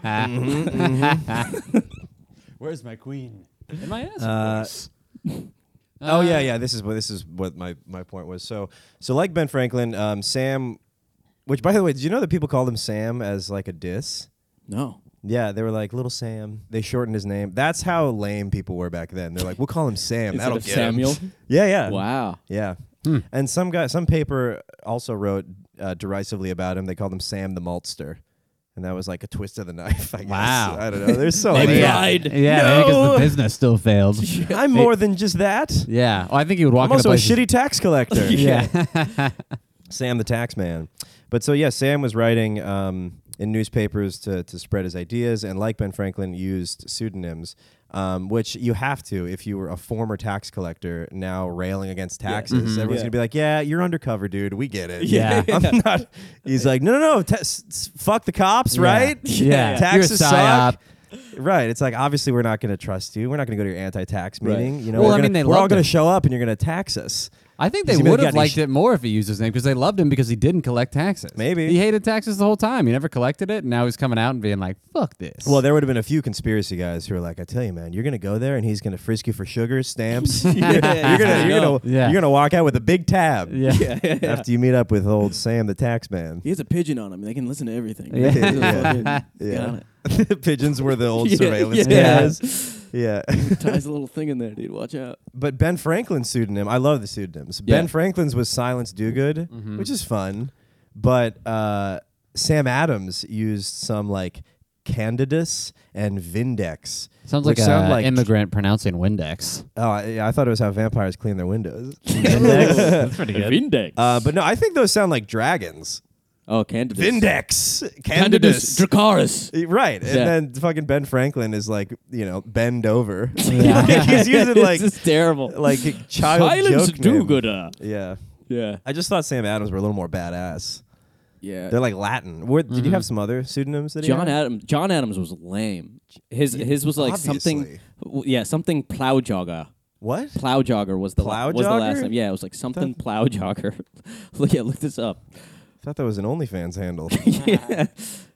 Where's my queen? In my ass.
Uh, oh yeah, yeah. This is what this is what my, my point was. So so like Ben Franklin, um, Sam. Which by the way, did you know that people called him Sam as like a diss?
No.
Yeah, they were like Little Sam. They shortened his name. That's how lame people were back then. They're like, we'll call him Sam.
Instead
That'll
of
get
Samuel.
him. Yeah, yeah.
Wow.
Yeah.
Hmm.
And some guy, some paper also wrote uh, derisively about him. They called him Sam the Maltster. And that was like a twist of the knife, I guess.
Wow.
I don't know. They're so
Maybe
lame.
I- Pride.
Yeah, maybe because
No.
the business still failed.
I'm more than just that.
Yeah. Oh, I think he would walk
I'm
into
also a
places-
shitty tax collector.
Yeah.
Sam the tax man. But so yeah, Sam was writing um, in newspapers to to spread his ideas, and like Ben Franklin, used pseudonyms, um, which you have to if you were a former tax collector now railing against taxes.
Mhm.
Everyone's
Yeah.
gonna be like, "Yeah, you're undercover, dude. We get it."
Yeah.
I'm not. He's like, "No, no, no. Ta- s- s- fuck the cops,
Yeah.
right?
Yeah.
Taxes
You're a
suck."
psyop.
Right. It's like obviously we're not going to trust you. We're not going to go to your anti-tax
Right.
meeting. You know,
Well,
we're,
I
gonna,
mean, they
we're all
loved
going
it.
to show up and you're going to tax us.
I think they
Does he mean
would
he
have
got any
liked
sh-
it more if he used his name because they loved him because he didn't collect taxes.
Maybe.
He hated taxes the whole time. He never collected it, and now he's coming out and being like, fuck this.
Well, there would have been a few conspiracy guys who are like, "I tell you, man, you're gonna go there and he's gonna frisk you for sugar stamps.
Yeah,
you're gonna,
I
you're
know.
gonna,
Yeah.
you're gonna walk out with a big tab
yeah.
Yeah, yeah, yeah.
after you meet up with old Sam, the tax man."
He has a pigeon on him. They can listen to everything.
Yeah.
They can
Yeah.
fucking
Yeah.
get on it.
Pigeons were the old
Yeah,
surveillance
yeah.
cameras. Yeah.
Ties a little thing in there, dude. Watch out.
But Ben Franklin's pseudonym, I love the pseudonyms.
Yeah.
Ben Franklin's was Silence Dogood,
Mhm.
which is fun. But uh, Sam Adams used some like Candidus and Vindex.
Sounds
Which
like
sound
an
like-
immigrant pronouncing Windex.
Oh, I, yeah, I thought it was how vampires clean their windows.
That's pretty good.
Vindex.
Uh, but no, I think those sound like dragons.
oh, Candidus.
Vindex,
Candidus.
Candidus,
Dracaris.
right? And
Yeah.
then fucking Ben Franklin is like, you know, bend over.
Yeah.
He's using like
this is terrible.
like a child
Silence
joke name.
do-gooder.
Yeah,
Yeah.
I just thought Sam Adams were a little more badass.
Yeah.
They're like Latin. Where, Did you
Mhm.
have some other pseudonyms that he
John
had?
Adams. John Adams was lame. His
Yeah,
his was like something.
obviously.
w- Yeah, something plow jogger.
What?
Plow jogger was the
Plow
la- was the last
jogger?
name. Yeah, it was like something plow jogger. Look, yeah, look this up.
I thought that was an OnlyFans handle.
yeah.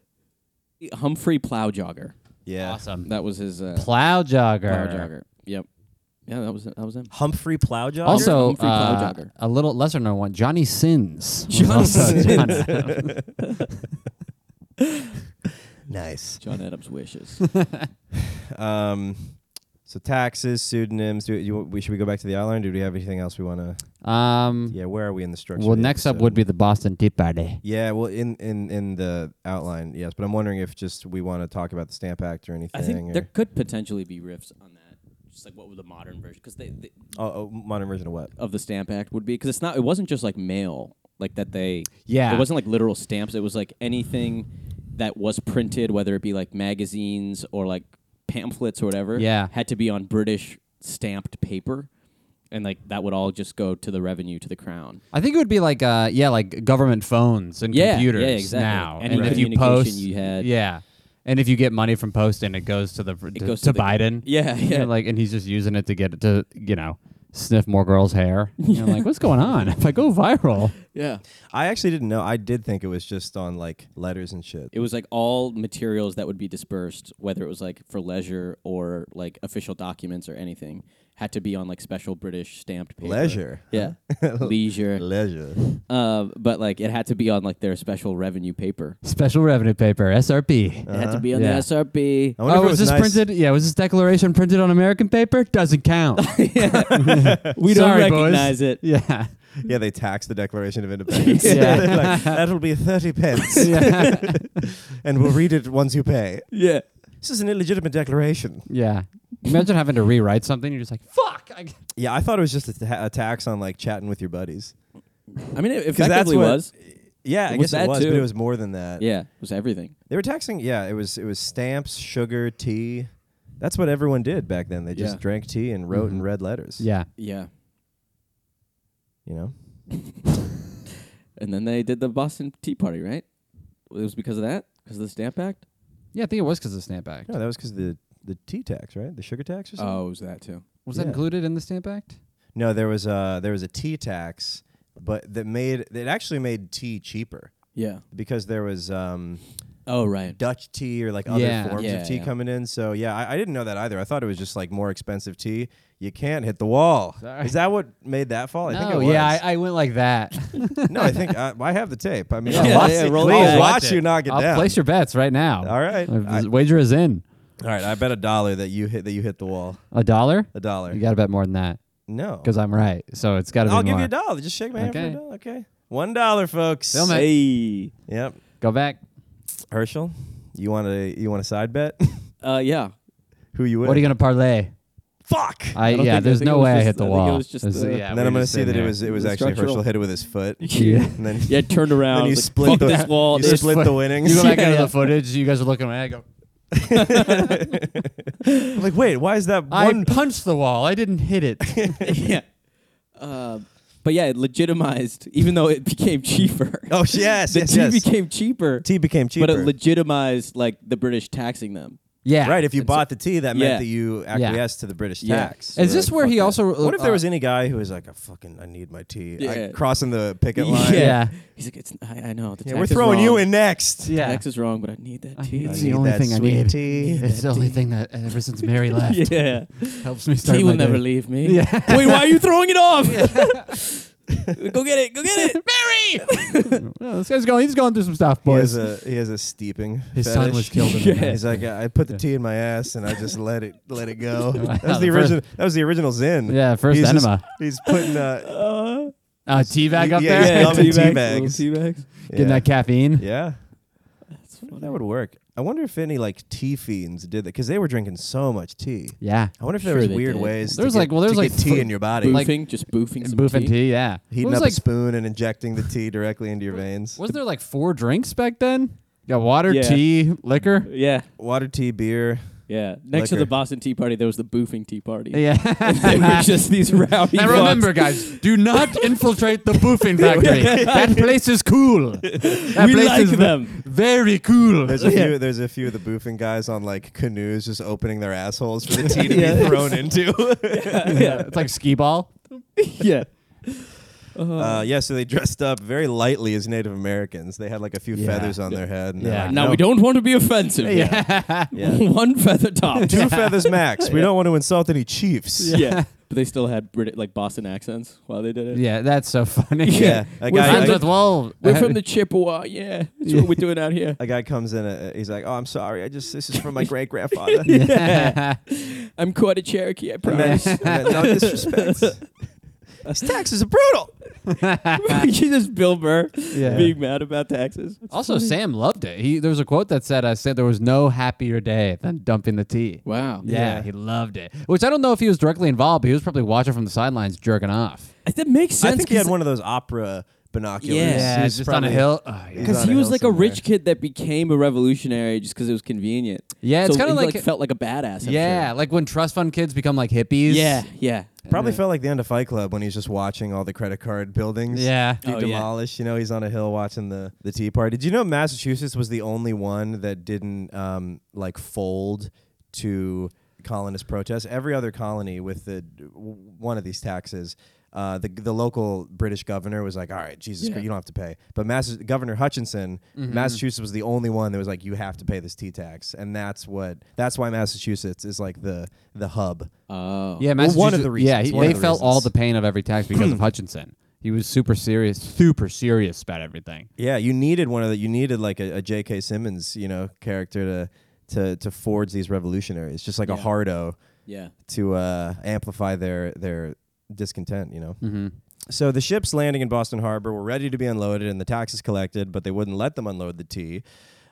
Humphrey Plow Jogger.
Yeah.
Awesome.
That was his uh,
Plow jogger.
Plow Jogger. Yep. Yeah, that was that was him.
Humphrey Plowjogger.
Also,
Humphrey Plow
uh,
Jogger.
a little lesser known one, Johnny Sins. was
Johnny
also John
Sins.
Adams.
nice.
John Adams wishes.
Um, so taxes, pseudonyms. Do you, we should we go back to the outline? Do we have anything else we want to?
Um,
Yeah, where are we in the structure?
well,
of the
next up
episode?
would be the Boston Tea Party.
Yeah, well, in, in, in the outline, yes. But I'm wondering if just we want to talk about the Stamp Act or anything.
I think
or
there could potentially be riffs on that. Just like what would the modern version? Because they, they
oh, oh, modern version of what?
of the Stamp Act would be because it's not. It wasn't just like mail, like that they.
Yeah.
It wasn't like literal stamps. It was like anything that was printed, whether it be like magazines or like pamphlets or whatever.
Yeah.
Had to be on British stamped paper, and like that would all just go to the revenue to the crown.
I think it would be like, uh, yeah, like government phones and
Yeah,
computers
yeah, exactly.
now.
Any
and if you
communication
post,
you had.
yeah, and if you get money from posting, it goes to the to,
goes
to,
to the-
Biden.
Yeah,
You
yeah.
know, like, and he's just using it to get it to, you know, sniff more girls' hair. You know, like, what's going on? If I go viral,
Yeah.
I actually didn't know. I did think it was just on like letters and shit.
It was like all materials that would be dispersed, whether it was like for leisure or like official documents or anything, had to be on like special British stamped paper.
Leisure.
Yeah. Leisure.
Leisure.
Uh, but like it had to be on like their special revenue paper.
special revenue paper, S R P.
It had
Uh-huh.
to be on
Yeah.
the S R P.
I wonder
Oh,
if it
was
was
this
nice.
printed? Yeah, was this declaration printed on American paper? Doesn't count.
We don't
Sorry, boys.
recognize it.
yeah.
Yeah, they taxed the Declaration of Independence.
Yeah.
They're like, that'll be thirty pence,
yeah.
and we'll read it once you pay.
Yeah.
This is an illegitimate declaration.
Yeah. Imagine having to rewrite something. You're just like, fuck. I
Yeah, I thought it was just a, ta- a tax on like chatting with your buddies.
I mean, it
'Cause that's
effectively
what-
was.
Yeah, I
It was
guess it
that
was,
too.
but it was more than that.
Yeah, it was everything.
They were taxing. Yeah, it was it was stamps, sugar, tea. That's what everyone did back then. They just
Yeah.
drank tea and wrote in
Mhm.
red letters.
Yeah.
Yeah.
You know.
And then they did the Boston Tea Party, right? It was because of that? Because of the Stamp Act?
Yeah, I think it was because of the Stamp Act.
No, that was because the the tea tax, right? The sugar tax or something.
Oh, it was that too.
Was that
Yeah.
included in the Stamp Act?
No, there was a there was a tea tax, but that made it actually made tea cheaper
Yeah.
because there was um,
Oh, right.
Dutch tea or like other
Yeah.
forms
Yeah,
of tea
yeah.
coming in. So yeah, I, I didn't know that either. I thought it was just like more expensive tea. You can't hit the wall.
Sorry.
Is that what made that fall? I think it
No,
was.
yeah, I, I went like that.
no, I think I, I have the tape. I mean,
Yeah,
I'll
yeah,
watch,
yeah,
it.
roll
I'll
it back.
watch
Watch
you
it.
knock it
I'll
down.
place your bets right now.
All right,
Uh,
I-
wager is in.
all right. I bet a dollar that you hit that you hit the wall.
A dollar?
A dollar.
You got to bet more than that
No,
because I'm right. So it's got to be
I'll
more.
give you a dollar. Just shake my hand for
Okay.
a dollar. Okay, one dollar, folks.
Film it.
Hey.
Yep.
Go back.
Herschel, you want to you want a side bet?
Uh, yeah.
Who you with?
What are you going to parlay?
Fuck.
I,
don't
yeah,
think- I
there's
think it
no
was
way I
just-
hit the
I think it
wall.
was just
This-
the-
yeah,
and then
we're
I'm gonna
just
see that
sitting
it
there.
was it was
The
actually
structural-
Herschel hit it with his foot.
Yeah.
And then
Yeah, turned around.
Then
I
you
was like,
split
fuck
the-
this wall.
you
This
split
foot-
the winnings.
You go back
Yeah,
into
yeah.
the footage. You guys are looking away. I go,
I'm like, wait, why is that
I
one?
punched the wall. I didn't hit it.
yeah. Uh, but yeah, it legitimized, even though it became cheaper.
Oh yes,
the
yes,
tea
yes.
became cheaper,
tea became cheaper.
but it legitimized like the British taxing them.
Yeah.
right. If you
And so-
bought the tea, that
Yeah.
meant that you acquiesced to the British
Yeah.
tax.
Is
So
this
like,
where
fuck
he
that.
also?
What if there
uh,
was any guy who was like, "I fucking, I need my tea," I-
Yeah.
crossing the picket line?
Yeah.
Yeah.
He's like, it's. I, I know the
Yeah,
tax
we're
is
throwing you
wrong.
in next.
The
Yeah.
tax is wrong, but I need that
I
tea.
need
I
It's the
need
only
that
thing I
sweet
need.
tea.
It's the only thing that ever since Mary left
yeah,
helps me start
tea
my
will never
day.
leave me.
Yeah.
Wait, why are you throwing it off? Go get it. Go get it, Mary.
No, this guy's going. He's going through some stuff,
He
boys.
has a he has a steeping.
His
fetish.
son was killed in the
Yeah.
He's like, I put the tea in my ass and I just let it let it go.
Wow,
That was the
the first-
original. That was the original Zin.
Yeah, first
he's just-
enema.
he's putting uh,
Uh,
Uh, teabag up
Yeah,
there,
yeah, Loving tea
tea
bags.
Tea bags.
getting
yeah.
that caffeine.
Yeah,
That's
well,
funny.
that would work. I wonder if any like tea fiends did that because they were drinking so much tea.
Yeah,
I wonder if there
Sure
was
they
weird
did.
ways.
There's
to
like-
get,
well, there's
to
like
get tea
fr-
in your body.
Boofing,
like-
just boofing some
boofing
tea.
tea. Yeah,
Heating
What was
up
like,
a spoon and injecting the tea directly into your veins.
was there like four drinks back then? You got water,
Yeah.
tea, liquor.
Yeah,
Water, tea, beer.
yeah. Next to
Liquor.
the Boston Tea Party, there was the boofing tea party.
Yeah.
They were just these rowdy.
Now
fucks.
remember, guys, do not infiltrate the boofing factory. That place is cool. That
we
place
like
is ve-
them.
very cool.
There's a
Yeah.
few. There's a few of the boofing guys on like canoes, just opening their assholes for the tea to
Yeah.
be thrown into.
yeah,
It's like skee ball.
yeah.
Uh, yeah, so they dressed up very lightly as Native Americans. They had like a few
Yeah.
feathers on their head. And they're
Yeah.
like,
Now
no,
we don't want to be offensive.
Yeah.
Yeah.
One feather top.
two feathers max. We don't want to insult any chiefs.
yeah. But they still had Brit- like Boston accents while they did it.
Yeah, that's so funny.
Yeah, a
We're
guy,
from
Friends
the-
with Wolf.
We're from the Chippewa. Yeah, that's what we're doing out here.
a guy comes in. Uh, he's like, "Oh, I'm sorry. I just this is from my great grandfather.
Yeah.
I'm quite a Cherokee, I
I
promise.
meant, I meant no disrespect. These taxes are brutal."
you just Bill Burr
Yeah.
being mad about taxes. It's
Also,
funny.
Sam loved it. He there was a quote that said, "I said there was no happier day than dumping the tea."
Wow.
Yeah,
Yeah.
he loved it. Which I don't know if he was directly involved, but he was probably watching from the sidelines, jerking off.
That makes sense.
I think he had
'cause-
one of those opera binoculars.
Yeah.
Yeah,
He's
just on a
probably-
hill. Oh, yeah.
He's
Because
on
he
a
was
hill
like a
somewhere.
rich kid that became a revolutionary just because it was convenient.
Yeah, it's
So
kind of
he,
like,
felt like a badass. I'm
yeah,
sure.
like when trust fund kids become like hippies.
yeah, yeah.
Probably
Yeah.
felt like the end of Fight Club when he's just watching all the credit card buildings
Yeah.
be
Oh, yeah.
demolished. You know, he's on a hill watching the, the Tea Party. Did you know Massachusetts was the only one that didn't um, like fold to colonist protests? Every other colony with the w- one of these taxes, uh, the the local British governor was like, "All right, Jesus
Yeah.
Christ, you don't have to pay." But Mass- Governor Hutchinson,
Mhm.
Massachusetts was the only one that was like, "You have to pay this tea tax," and that's what that's why Massachusetts is like the the hub.
Oh.
Yeah,
Well,
Massachusetts.
one of the reasons,
Yeah, he,
one
they
of the
felt all
reasons.
the pain of every tax because of Hutchinson. He was super serious, super serious about everything.
Yeah, you needed one of the you needed like a, a J K. Simmons, you know, character to to to forge these revolutionaries, just like a
Yeah.
hardo
Yeah.
to uh, amplify their their discontent, you know.
Mm-hmm.
So the ships landing in Boston Harbor were ready to be unloaded and the taxes collected, but they wouldn't let them unload the tea.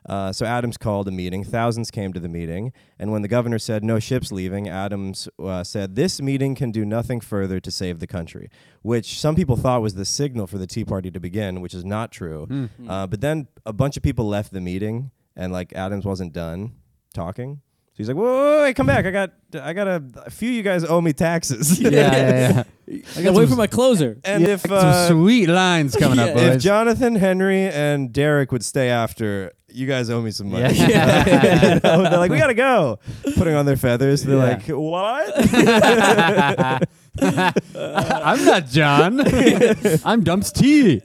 Uh, so Adams called a meeting. Thousands came to the meeting. And when the governor said no ships leaving, Adams uh, said, this meeting can do nothing further to save the country, which some people thought was the signal for the Tea Party to begin, which is not true.
Mm.
Uh, but then a bunch of people left the meeting, and like Adams wasn't done talking. So he's like, whoa, whoa, whoa, wait, come back. I got I got a, a few of you guys owe me taxes.
Yeah, yeah, yeah.
I gotta wait for my closer.
And
Yeah,
if
some
uh,
sweet lines coming up,
Yeah.
if
boys.
Jonathan, Henry, and Derek would stay after, you guys owe me some money.
Yeah.
You know, they're like, we gotta go. Putting on their feathers. They're
Yeah.
like, what?
I'm not John. I'm Dumps T.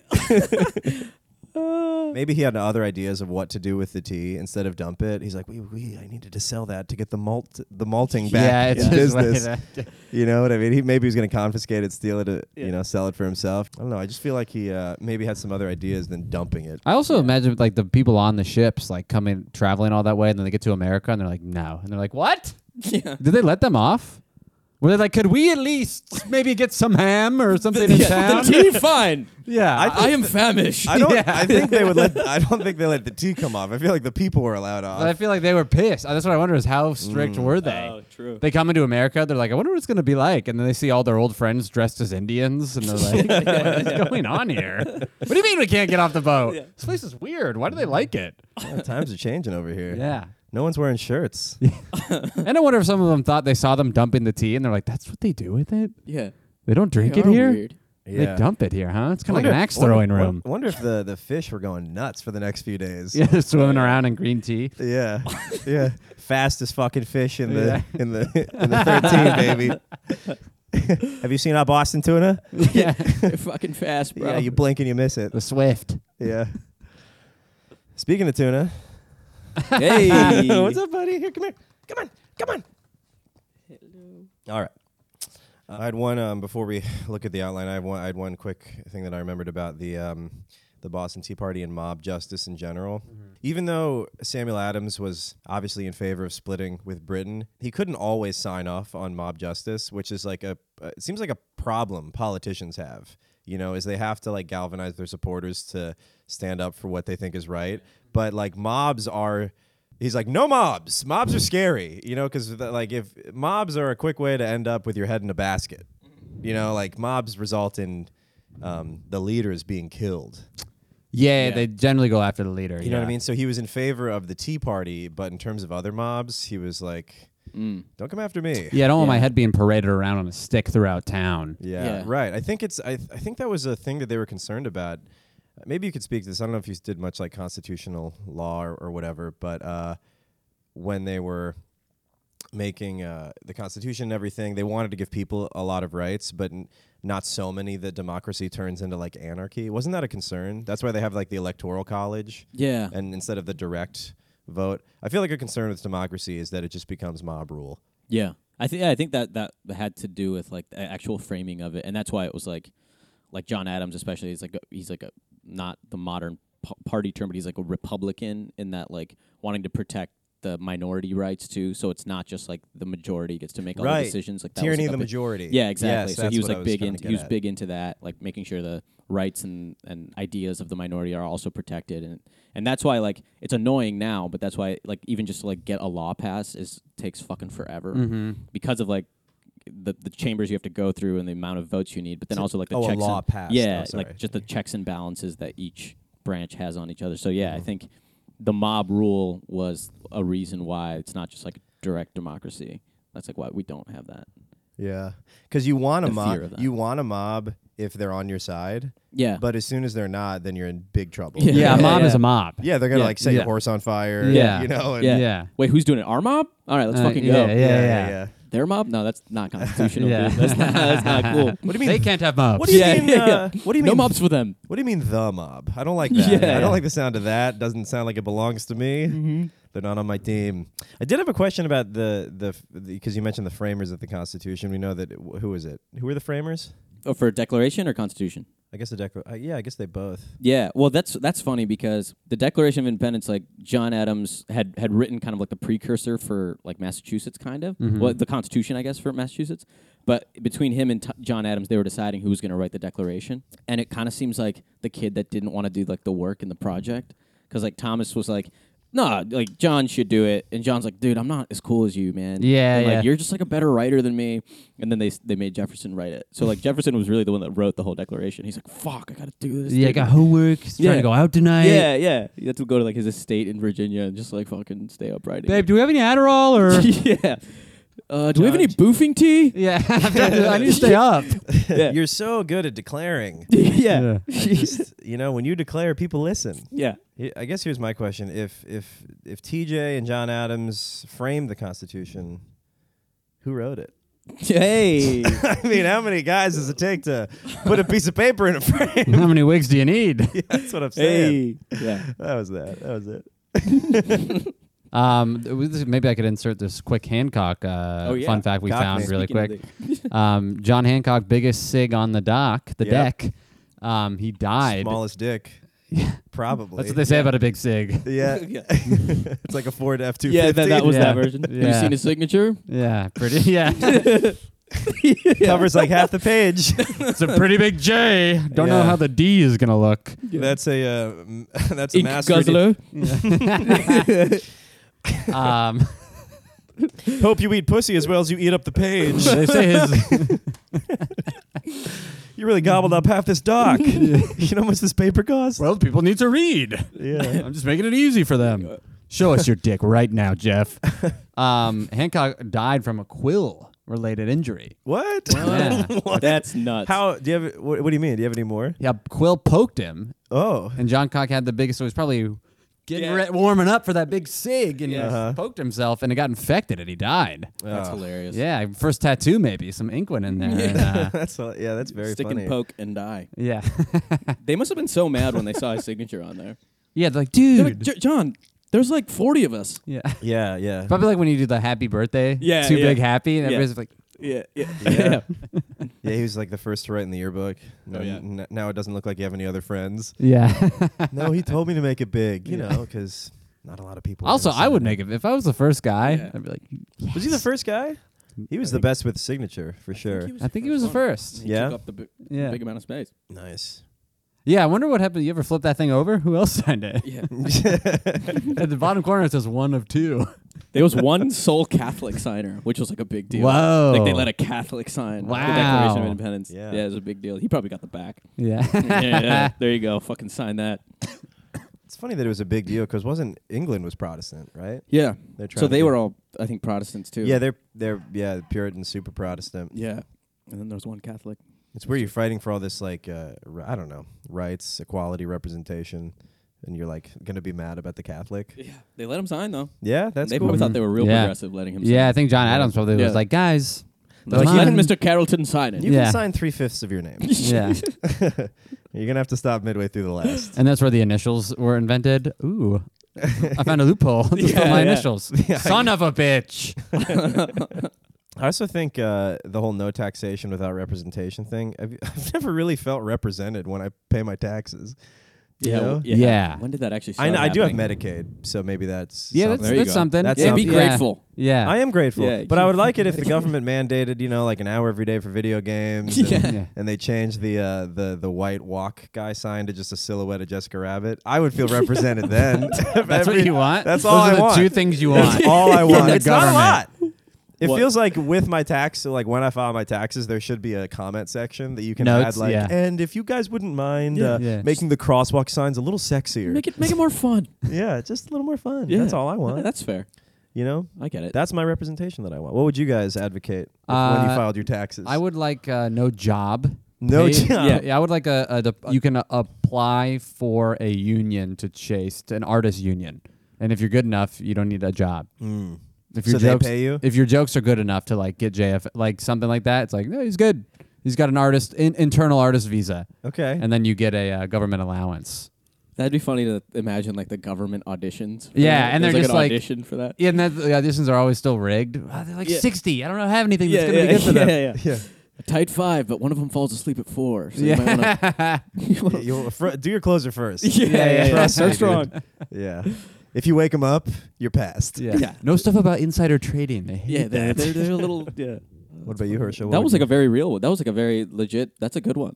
Maybe he had other ideas of what to do with the tea instead of dump it. He's like, we, we, I needed to sell that to get the malt, the malting back
Yeah, it's
in
his way
business.
to-
You know what I mean? He maybe he was gonna confiscate it, steal it, uh,
Yeah.
you know, sell it for himself. I don't know. I just feel like he uh, maybe had some other ideas than dumping it.
I also imagine like the people on the ships like coming traveling all that way, and then they get to America and they're like, no, and they're like, what?
Yeah.
Did they let them off? Were they like, could we at least maybe get some ham or something in
Yeah,
town?
the tea, fine.
Yeah,
I, I am famished.
I don't.
Yeah.
I think they would let. I don't think they let the tea come off. I feel like the people were allowed off.
But I feel like they were pissed. That's what I wonder is how strict
Mm.
were they?
Oh, true.
They come into America, they're like, I wonder what it's going to be like. And then they see all their old friends dressed as Indians, and they're like, what is going on here? What do you mean we can't get off the boat?
Yeah.
This place is weird. Why do they like it?
Yeah, times are changing over here.
Yeah.
No one's wearing shirts.
And I wonder if some of them thought they saw them dumping the tea, and they're like, that's what they do with it?
Yeah.
They don't drink
They
it
are
here?
weird.
They
Yeah.
dump it here, huh? It's kind of like
Wonder-
an axe throwing
wonder,
room.
Wonder if the, the fish were going nuts for the next few days.
Yeah, swimming around in green tea.
Yeah. Yeah. Fastest fucking fish in the
Yeah.
in the in the thirteen, baby. Have you seen our Boston tuna?
Yeah.
They're fucking fast, bro.
Yeah, you blink and you miss it.
The Swift.
Yeah. Speaking of tuna,
Hey.
what's up, buddy? Here, come here. Come on. Come on. All right. Uh, I had one um, before we look at the outline. I had one. I had one quick thing that I remembered about the um, the Boston Tea Party and mob justice in general. Even though Samuel Adams was obviously in favor of splitting with Britain, he couldn't always sign off on mob justice, which is like a. Uh, it seems like a problem politicians have. You know, is they have to like galvanize their supporters to stand up for what they think is right. But like mobs are. He's like, no mobs. Mobs are scary, you know, because like if mobs are a quick way to end up with your head in a basket, you know, like mobs result in um, the leaders being killed.
Yeah,
Yeah.
they generally go after the leader.
You know what I mean? So he was in favor of the Tea Party, but in terms of other mobs, he was like,
Mm.
don't come after me.
Yeah, I don't want my
Yeah.
head being paraded around on a stick throughout town.
Yeah,
Yeah.
right. I think it's. I, th- I think that was a thing that they were concerned about. Uh, Maybe you could speak to this. I don't know if you did much like constitutional law or, or whatever, but uh, when they were making uh, the Constitution and everything, they wanted to give people a lot of rights, but n- not so many that democracy turns into like anarchy. Wasn't that a concern? That's why they have like the Electoral College,
Yeah.
and instead of the direct vote. I feel like a concern with democracy is that it just becomes mob rule.
Yeah, I think yeah, I think that that had to do with like the actual framing of it, and that's why it was like, like John Adams especially. He's like a, he's like a not the modern p- party term, but he's like a Republican in that like wanting to protect the minority rights too. So it's not just like the majority gets to make all
Right.
the decisions. Like that
Tyranny
was,
of
like,
the
a big-
majority.
Yeah, exactly.
Yes,
so
that's
he was
what I
like big
trying
in
to get
he was
at.
big into that, like making sure the rights and, and ideas of the minority are also protected, and and that's why like it's annoying now, but that's why like even just to like get a law passed is takes fucking forever
Mm-hmm.
because of like the the chambers you have to go through and the amount of votes you need, but then
So-
also like the
oh, a
checks
law
and,
passed.
yeah,
Oh, sorry.
like just the checks and balances that each branch has on each other. So yeah, I
Mhm.
think the mob rule was a reason why it's not just like direct democracy. That's like why we don't have that.
Yeah, because you want a
The fear
mob.
of that.
You want a mob if they're on your side,
Yeah,
but as soon as they're not, then you're in big trouble.
Yeah.
Yeah, a mob
yeah.
is a mob.
Yeah, they're gonna
Yeah.
like set
Yeah.
your horse on fire.
Yeah.
you know. And
Yeah.
Yeah.
wait, who's doing it? Our mob? All right, let's
Uh,
fucking
yeah,
go.
yeah, yeah.
Their mob? No, that's not constitutional.
Yeah.
Dude. That's not. That's not cool.
What do you mean?
They can't have mobs.
What do you
Yeah,
mean?
yeah,
uh,
yeah.
What do you
No
mean?
mobs for them.
What do you mean the mob? I don't like that.
Yeah.
I don't like the sound of that. Doesn't sound like it belongs to me.
Mm-hmm.
They're not on my team. I did have a question about the the because you mentioned the framers of the Constitution. We know that it, who is it? Who were the framers?
Oh, for Declaration or Constitution?
I guess the declar- uh, Yeah, I guess they both.
Yeah, well, that's that's funny because the Declaration of Independence, like John Adams had had written kind of like the precursor for like Massachusetts, kind of
Mhm.
well, the Constitution, I guess, for Massachusetts. But between him and t- John Adams, they were deciding who was going to write the Declaration, and it kind of seems like the kid that didn't want to do like the work in the project, because like Thomas was like, No, like John should do it, and John's like, dude, I'm not as cool as you, man.
Yeah,
and, like,
yeah.
You're just like a better writer than me. And then they they made Jefferson write it. So like Jefferson was really the one that wrote the whole Declaration. He's like, fuck, I gotta do this.
Yeah, I
dude.
got homework. He's
Yeah.
trying to go out tonight.
Yeah, yeah. You have to go to like his estate in Virginia and just like fucking stay up writing.
Babe, do we have any Adderall or?
yeah. Uh, do we have any boofing tea?
Yeah, I need to stay up.
Yeah.
You're so good at declaring.
yeah.
Just, you know, when you declare, people listen.
yeah.
He- I guess here's my question: If if if T J and John Adams framed the Constitution, who wrote it?
Hey.
I mean, how many guys does it take to put a piece of paper in a frame?
How many wigs do you need?
Yeah, that's what I'm saying.
hey. Yeah.
That was that. That was it.
Um, it was- maybe I could insert this quick Hancock uh,
Oh, yeah.
fun fact we
Cockney.
found really
Speaking
quick.
of the-
Um, John Hancock, biggest sig on the dock, the
Yep.
deck. Um, he died.
Smallest dick, probably.
That's what they say about a big sig.
Yeah,
Yeah.
it's like a Ford F two fifty.
Yeah, that, that was
Yeah.
that version. Have you
Yeah.
seen his signature?
Yeah, pretty. Yeah,
Covers like half the page.
it's a pretty big J. Don't know
Yeah.
how the D is gonna look.
That's a uh, m- that's a
Ink
master.
guzzler.
Um,
Hope you eat pussy as well as you eat up the page.
they say his.
You really gobbled up half this dock. You know how much this paper costs?
Well, people need to read.
Yeah.
I'm just making it easy for them. Show us your dick right now, Jeff. Um, Hancock died from a quill-related injury.
What?
Yeah.
That's nuts.
How do you have? What, what do you mean? Do you have any more?
Yeah, quill poked him,
Oh,
and John Cock had the biggest. So he's probably getting
Yeah.
re- warming up for that big sig, and
Yeah.
he
Uh-huh.
poked himself, and it got infected, and he died.
That's
Oh.
hilarious.
Yeah, first tattoo maybe, some ink went in there. and, uh,
that's all, yeah. That's very
Stick
funny.
and poke and die.
yeah,
They must have been so mad when they saw his signature on there.
yeah, they're like,
They're
dude.
like, "J- John, there's like forty of us.
yeah,
Yeah, yeah.
probably like when you do the happy birthday.
Yeah,
too
yeah.
big happy, and
Yeah.
everybody's like,
Yeah, yeah,
Yeah. Yeah, he was like the first to write in the yearbook. No,
Oh, yeah.
n- now it doesn't look like you have any other friends.
yeah.
No, he told me to make it big. You
Yeah.
know, because not a lot of people. are
Also,
gonna
I would
sign
make it if I was the first guy.
Yeah.
I'd be like,
Was he the first guy? He was
I
the
think-
best with signature for sure.
I think he was the first.
He
Yeah?
took up the big,
Yeah.
big amount of space.
Nice.
Yeah, I wonder what happened. You ever flip that thing over? Who else signed it?
Yeah.
At the bottom corner, it says one of two.
There was one sole Catholic signer, which was like a big deal.
Whoa.
Like they let a Catholic sign
Wow.
the Declaration of Independence.
Yeah.
Yeah, it was a big deal. He probably got the back.
Yeah.
yeah, yeah, there you go. Fucking sign that.
It's funny that it was a big deal because wasn't England was Protestant, right?
Yeah.
They're trying
So
to
they
do-
were all, I think, Protestants too.
Yeah, they're they're yeah Puritan, super Protestant.
Yeah. And then there was one Catholic.
It's where you're fighting for all this like uh, r- I don't know rights, equality, representation, and you're like gonna be mad about the Catholic.
Yeah. They let him sign though.
Yeah, that's
they
cool.
probably thought they were real
Yeah.
progressive letting him
Yeah, I
sign.
think John
Yeah.
Adams probably
Yeah.
was like, guys.
They're like,
Come
let
on.
Mister Carrollton sign it.
You
Yeah.
can sign three fifths of your name.
Yeah.
You're gonna have to stop midway through the last.
And that's where the initials were invented. Ooh. I found a loophole. Just put
Yeah,
my
yeah.
initials.
Yeah, I
Son of a bitch.
I also think uh, the whole no taxation without representation thing. I've, I've never really felt represented when I pay my taxes. You
Yeah,
know?
well, yeah.
Yeah.
When did that actually
I
start
know, I do have
happening?
Medicaid, so maybe that's
Yeah,
something.
that's,
There you
that's
go.
something.
That's
Yeah, be
something.
grateful.
Yeah.
I am grateful,
Yeah,
but I
you-
would like it if the government mandated, you know, like an hour every day for video games, and,
Yeah.
Yeah.
and they changed the uh, the the white walk guy sign to just a silhouette of Jessica Rabbit. I would feel represented then.
That's what you want?
That's
Those
all
are
I
the
want.
two things you
That's
want.
all I
from
want.
the
It's not a
government.
lot. It
What?
feels like with my tax, so like when I file my taxes, there should be a comment section that you can
Notes,
add, like,
yeah.
and if you guys wouldn't mind
Yeah.
uh,
Yeah.
making the crosswalk signs a little sexier.
Make it make it more fun.
Yeah, just a little more fun.
Yeah.
That's all I want.
That's fair.
You know,
I get it.
that's my representation that I want. What would you guys advocate if, when you
Uh,
filed your taxes?
I would like uh, no job.
no
paid.
job.
Yeah, yeah, I would like a, a dep- you can uh, apply for a union to chase an artist union, and if you're good enough, you don't need a job.
Mm.
If
So
your
they
jokes,
pay you?
if your jokes are good enough to like get J F, like something like that, it's like no, he's good. He's got an artist in, internal artist visa,
Okay.
and then you get a uh, government allowance.
That'd be funny to imagine like the government auditions. for
Yeah,
that.
and
There's,
they're
like,
just
an
like-
audition for that.
Yeah, and that, the auditions are always still rigged. Wow, they're like
Yeah.
sixty. I don't know have anything that's
yeah,
gonna
yeah,
be good for them.
yeah, yeah.
yeah.
A tight five, but one of them falls asleep at four. So you might wanna,
Yeah.
you wanna-
You'll fr- do your closer first.
yeah,
Yeah, yeah,
yeah,
yeah.
Trust,
Trust
start
me,
strong.
Yeah. If you wake them up, you're passed.
Yeah.
Yeah.
No stuff about insider trading. They hate
Yeah, they're,
that.
they're, they're a little. Yeah.
What about you, Herschel?
That
What
was
would
like a very real one. That was like a very legit. That's a good one.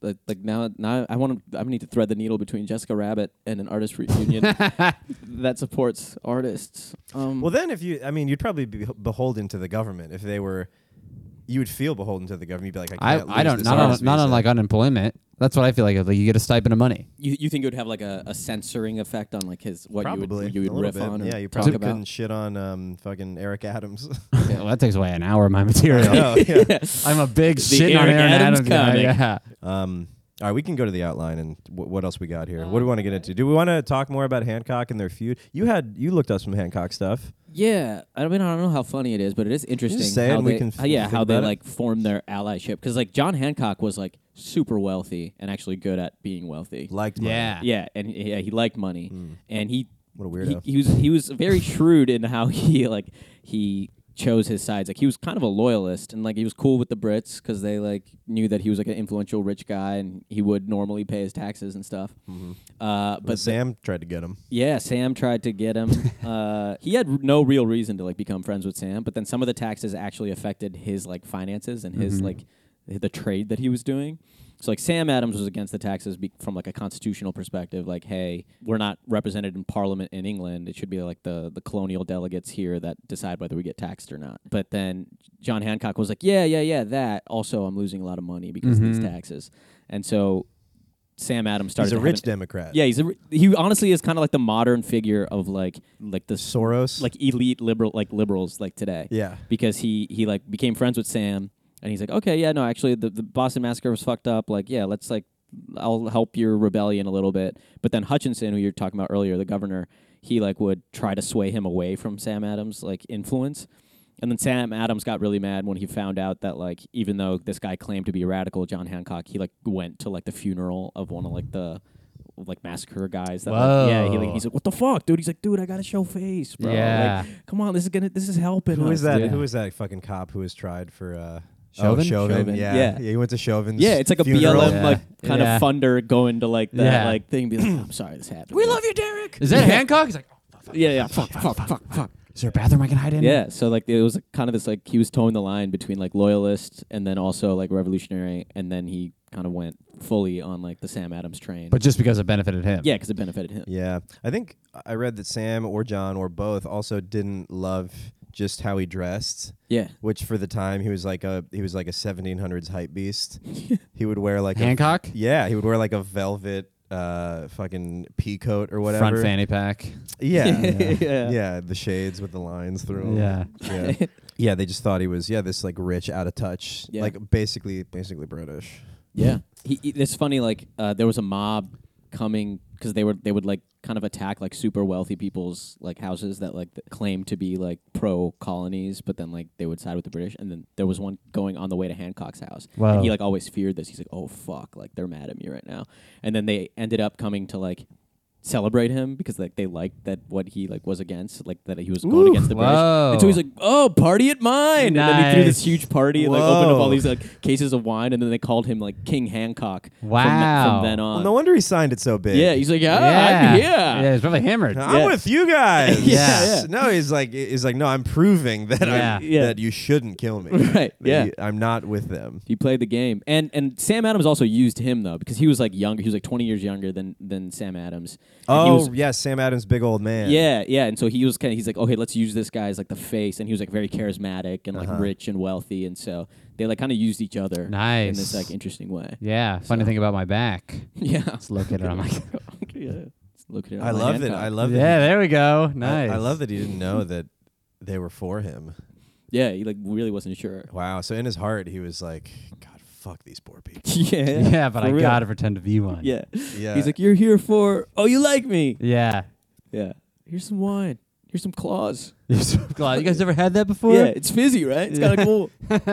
Like, like now, now I want to. I need to thread the needle between Jessica Rabbit and an artist reunion that supports artists. Um,
Well, then if you, I mean, you'd probably be beholden to the government if they were. You would feel beholden to the government. You'd be like, I
I,
can't
I
lose
don't
this
not on,
artist
not on
visa.
like unemployment. That's what I feel like. Like you get a stipend of money.
you you think it would have like a, a censoring effect on like his what
Probably
you would you
a
would
little
riff
bit.
on? Or
Yeah, you
talk
probably
about.
couldn't shit on um, fucking Eric Adams.
Well, that takes away an hour of my material.
Oh, yeah.
I'm a big
The
shit on
Eric
Aaron
Adams
Adams guy.
comic.
Yeah.
Um, all right, we can go to the outline and w- what else we got here. What do we want to get into? Do we want to talk more about Hancock and their feud? You had you looked up some Hancock stuff.
Yeah, I mean, I don't know how funny it is, but it is interesting.
say it
how
and we
they,
can
how- yeah,
think
how they
about it?
like formed their allyship because like John Hancock was like super wealthy and actually good at being wealthy.
Liked money.
Yeah.
Yeah, and he, yeah, he liked money,
Mm.
and he
What a
he,
weirdo.
he was he was very shrewd in how he like he chose his sides. Like he was kind of a loyalist, and like he was cool with the Brits because they like knew that he was like an influential rich guy, and he would normally pay his taxes and stuff.
Mhm.
Uh,
But
but
Sam tried to get him.
yeah, Sam tried to get him. uh, he had r- no real reason to like become friends with Sam, but then some of the taxes actually affected his like finances and his
Mhm.
like the trade that he was doing. So like Sam Adams was against the taxes be- from like a constitutional perspective. Like, hey, we're not represented in Parliament in England. It should be like the the colonial delegates here that decide whether we get taxed or not. But then John Hancock was like, yeah, yeah, yeah, that. Also, I'm losing a lot of money because of
Mhm.
these taxes. And so Sam Adams started.
He's a
to
rich
have an-
Democrat.
yeah, he's a, ri- he honestly is kind of like the modern figure of like like the s-
Soros.
like elite liberal like liberals like today
yeah.
because he he like became friends with Sam and he's like, okay, yeah, no, actually the the Boston Massacre was fucked up. Like, yeah, let's like I'll help your rebellion a little bit. But then Hutchinson, who you were talking about earlier, the governor, he like would try to sway him away from Sam Adams' like influence. And then Sam Adams got really mad when he found out that like even though this guy claimed to be a radical, John Hancock, he like went to like the funeral of one of like the like massacre guys. That like, yeah, he like
Whoa.
he's like, what the fuck, dude? He's like, dude, I gotta show face, bro.
Yeah.
Like, come on, this is gonna this is helping.
Who
us,
is that?
dude.
Who is that fucking cop who was tried for? Uh,
Chauvin?
Oh, Chauvin.
Chauvin,
Yeah.
yeah.
He went to Chauvin's.
Yeah, it's like a
funeral.
B L M
Yeah.
like kind
Yeah.
of funder going to like that
Yeah.
like thing. Be like, I'm sorry, this happened. We love you, Derek.
Is that Hancock? He's like,
Yeah, yeah. Fuck, fuck, fuck, fuck.
is there a bathroom I can hide in?
Yeah, so like it was kind of this like he was towing the line between like loyalist and then also like revolutionary, and then he kind of went fully on like the Sam Adams train.
But just because it benefited him.
yeah, because it benefited him.
Yeah, I think I read that Sam or John or both also didn't love just how he dressed,
Yeah,
which for the time he was like a he was like a seventeen hundreds hype beast. He would wear like
Hancock?
A, yeah, he would wear like a velvet uh fucking pea coat or whatever.
Front fanny pack.
Yeah.
Yeah.
yeah.
Yeah.
the shades with the lines through 'em.
Yeah.
Yeah. Yeah, they just thought he was yeah, this like rich, out of touch,
Yeah.
like basically basically British.
yeah. He, he, it's funny. Like uh, there was a mob coming because they were they would like kind of attack like super wealthy people's like houses that like th- claimed to be like pro colonies, but then like they would side with the British. And then there was one going on the way to Hancock's house.
Wow.
And he like always feared this. He's like, oh fuck, like they're mad at me right now. And then they ended up coming to like celebrate him because like they liked that what he like was against, like that he was going
Ooh.
against the British.
Whoa.
And so he's like, oh, party at mine. And then he threw this
Nice.
huge party and like opened up all
Whoa.
these like cases of wine, and then they called him like King Hancock. From, the-
Wow.
from then on.
Well, no wonder he signed it so big.
Yeah, he's like, yeah,
yeah.
I'm here.
Yeah, he's probably hammered.
I'm
Yeah.
with you guys.
Yeah.
Yeah.
No, he's like he's like no, I'm proving that
Yeah.
I'm,
Yeah.
that you shouldn't kill me.
Right,
That
yeah.
you- I'm not with them.
He played the game, and and Sam Adams also used him though because he was like younger. He was like twenty years younger than than Sam Adams. And he
Oh
was-
yes, Sam Adams, big old man.
Yeah, yeah, and so he was kind of he's like, okay, let's use this guy as like the face, and he was like very charismatic and like
Uh-huh.
rich and wealthy, and so they like kind of used each other in
Nice.
this like interesting way.
Yeah. Funny
So-
thing about my back.
Yeah,
It's located on my.
yeah. Look at it.
I
on my
love it.
Hancock.
I love
Yeah,
that.
there we go.
he-
Nice.
I, I love that he didn't know that they were for him.
Yeah, he like really wasn't sure.
Wow. So in his heart, he was like, God, fuck these poor people.
yeah,
Yeah, but
for
I
real.
gotta pretend to be one.
Yeah.
Yeah.
He's like, you're here for. Oh, you like me?
Yeah.
Yeah. Here's some wine. Here's some claws.
You're so glad. You guys ever had that before?
Yeah, it's fizzy, right? It's kind of cool.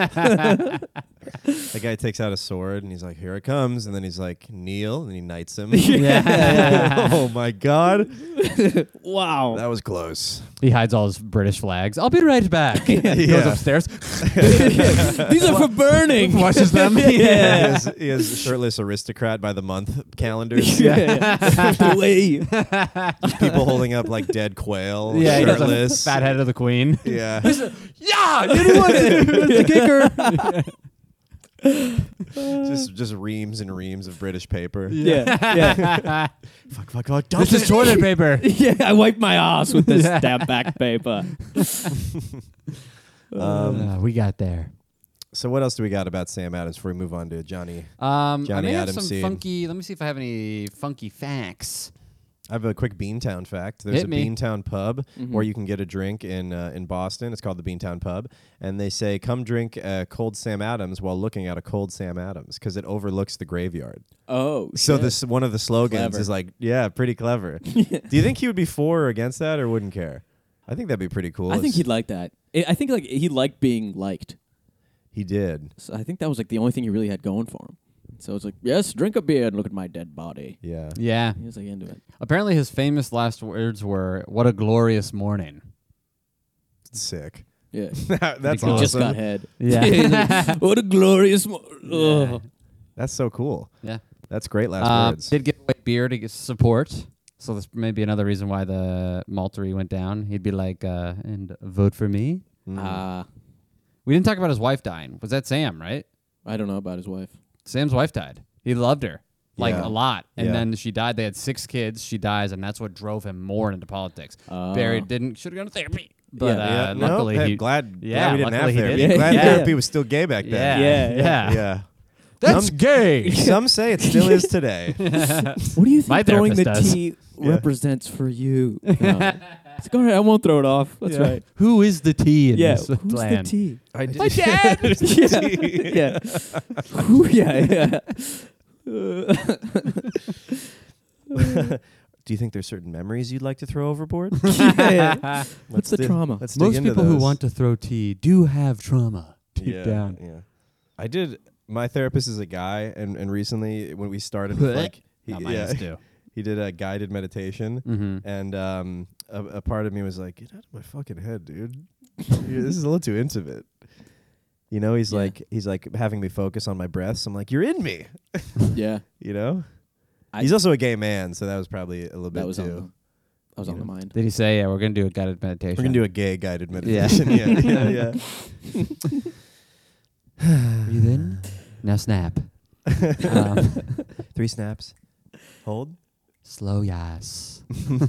the guy takes out a sword and he's like, here it comes. And then he's like, kneel. And he knights him.
Yeah.
Oh my God.
Wow.
That was close.
He hides all his British flags. I'll be right back. He goes
Yeah.
upstairs.
These are for burning.
Washes them.
He
yeah.
has, he has shirtless aristocrat by the month calendars.
yeah. Away.
People holding up like dead quail.
Yeah, he has a
shirtless.
fat head of the queen.
Yeah.
Yeah, you know what to do. The kicker.
just just reams and reams of British paper.
Yeah, yeah,
Fuck, fuck, fuck. Dump
This is
it.
toilet paper.
yeah. I wiped my ass with this stamp back paper.
Um,
Uh, we got there.
so what else do we got about Sam Adams before we move on to Johnny?
Um,
Johnny
I may
Adams
have some
scene.
funky. Let me see if I have any funky facts.
I have a quick Beantown fact. There's
Hit
a
me.
Beantown pub
Mhm.
where you can get a drink in uh, in Boston. It's called the Beantown Pub, and they say come drink a cold Sam Adams while looking at a cold Sam Adams because it overlooks the graveyard.
Oh,
So
shit.
this one of the slogans
Clever.
is like, yeah, pretty clever. Do you think he would be for or against that, or wouldn't care? I think that'd be pretty cool.
I think
It's-
he'd like that. I I think like he liked being liked.
he did.
So I think that was like the only thing he really had going for him. So it's like, yes, drink a beer and look at my dead body.
Yeah.
Yeah.
He was like into it.
Apparently, his famous last words were, "What a glorious morning."
Sick.
Yeah.
That's
He
He
awesome.
just got head.
Yeah.
What a glorious mo-
Yeah.
Ugh.
That's so cool.
Yeah.
That's great last
Uh,
words.
did give away beer to get support. So this may be another reason why the maltery went down. He'd be like, uh, and vote for me.
Mm.
Ah,
We didn't talk about his wife dying. Was that Sam, right?
I don't know about his wife.
Sam's wife died. He loved her. Like
Yeah.
a lot. And
Yeah.
then she died. They had six kids. She dies, and that's what drove him more into politics.
Oh.
Barry didn't should have gone to therapy. But
Yeah.
uh,
yeah, no,
luckily
hey,
he
glad,
Yeah,
glad we didn't
luckily
have
he
therapy.
did.
Glad
Yeah.
therapy was still gay back
Yeah.
then.
Yeah,
Yeah.
Yeah.
That's
Some-
gay.
Some say it still is today.
What do you think
My
throwing the
therapist does.
tea
Yeah.
represents for you? No. It's like, all right, I won't throw it off. That's
Yeah.
right.
Who is the T in
Yeah,
this
who's
plan?
the tea?
I did.
My dad.
yeah, yeah, Who- yeah, yeah.
Do you think there's certain memories you'd like to throw overboard?
yeah.
Let's
What's the
dig-
trauma?
Let's dig
Most
into
people who
those.
want to throw tea do have trauma deep
yeah,
down.
Yeah. I did. My therapist is a guy, and, and recently when we started, with like he,
Not mine
yeah,
is too.
he did a guided meditation,
Mm-hmm.
and um, a, a part of me was like, "Get out of my fucking head, dude! Yeah, this is a little too intimate." You know, he's
Yeah.
like he's like having me focus on my breaths. I'm like, "You're in me,"
Yeah,
you know.
I-
he's also a gay man, so that was probably a little bit
that was
too.
on the, that was
you
on the
know.
mind.
Did he say, yeah, we're going to do a guided meditation?
We're gonna do a gay guided
Yeah.
meditation. Yeah, yeah, yeah.
Breathe in. Now snap. um,
Three snaps. Hold.
slow yes.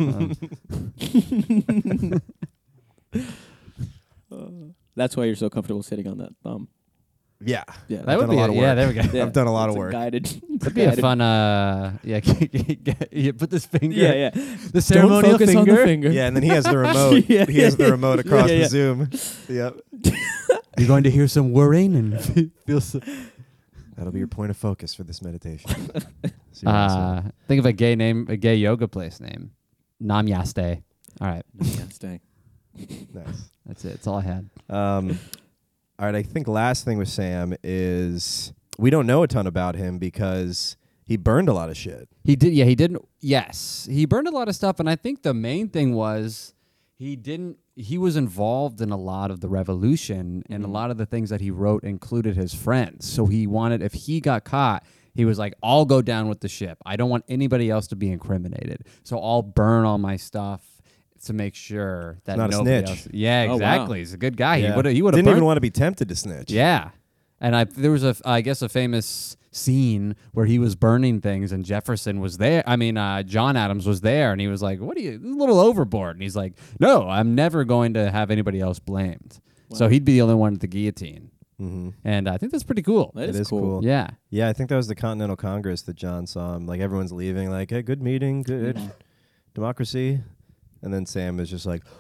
That's why you're so comfortable sitting on that thumb.
Yeah.
Yeah,
That would
done a
be
lot
a,
of
yeah,
work.
there we go.
yeah,
I've done a lot
it's
of work.
Guided.
That'd be a fun, uh, yeah, you put this finger.
Yeah, yeah.
The
Don't
ceremonial
focus
finger.
on the finger.
Yeah, and then he has the remote.
Yeah,
he has
yeah,
the remote across
yeah, yeah.
the Zoom. Yep.
You're going to hear some whirring and feel so.
That'll be your point of focus for this meditation. See what I
Uh, think of a gay name, a gay yoga place name. Namyaste. All right.
Yeah, stay.
said? Nice.
That's it. That's all I had.
Um, all right, I think last thing with Sam is we don't know a ton about him because he burned a lot of shit.
He did, yeah, he didn't. Yes, he burned a lot of stuff, and I think the main thing was he didn't. He was involved in a lot of the revolution, and a lot of the things that he wrote included his friends. So he wanted, if he got caught, he was like, "I'll go down with the ship. I don't want anybody else to be incriminated. So I'll burn all my stuff." To make sure that
Not a
nobody
snitch.
else. Yeah,
Oh, wow.
exactly. He's a good guy.
Yeah.
He would have. He would have
Didn't
burned.
even want to be tempted to snitch.
Yeah, and I there was a I guess a famous scene where he was burning things and Jefferson was there. I mean, uh, John Adams was there, and he was like, "What are you? This is a little overboard." And he's like, "No, I'm never going to have anybody else blamed." So
Wow.
he'd be the only one at the guillotine,
Mm-hmm.
and I think that's pretty cool.
That
It
is
is
cool.
cool.
Yeah,
Yeah, I think that was the Continental Congress that John saw him. Like everyone's leaving, like, "Hey, good meeting, good
Mhm.
democracy," and then Sam is just like,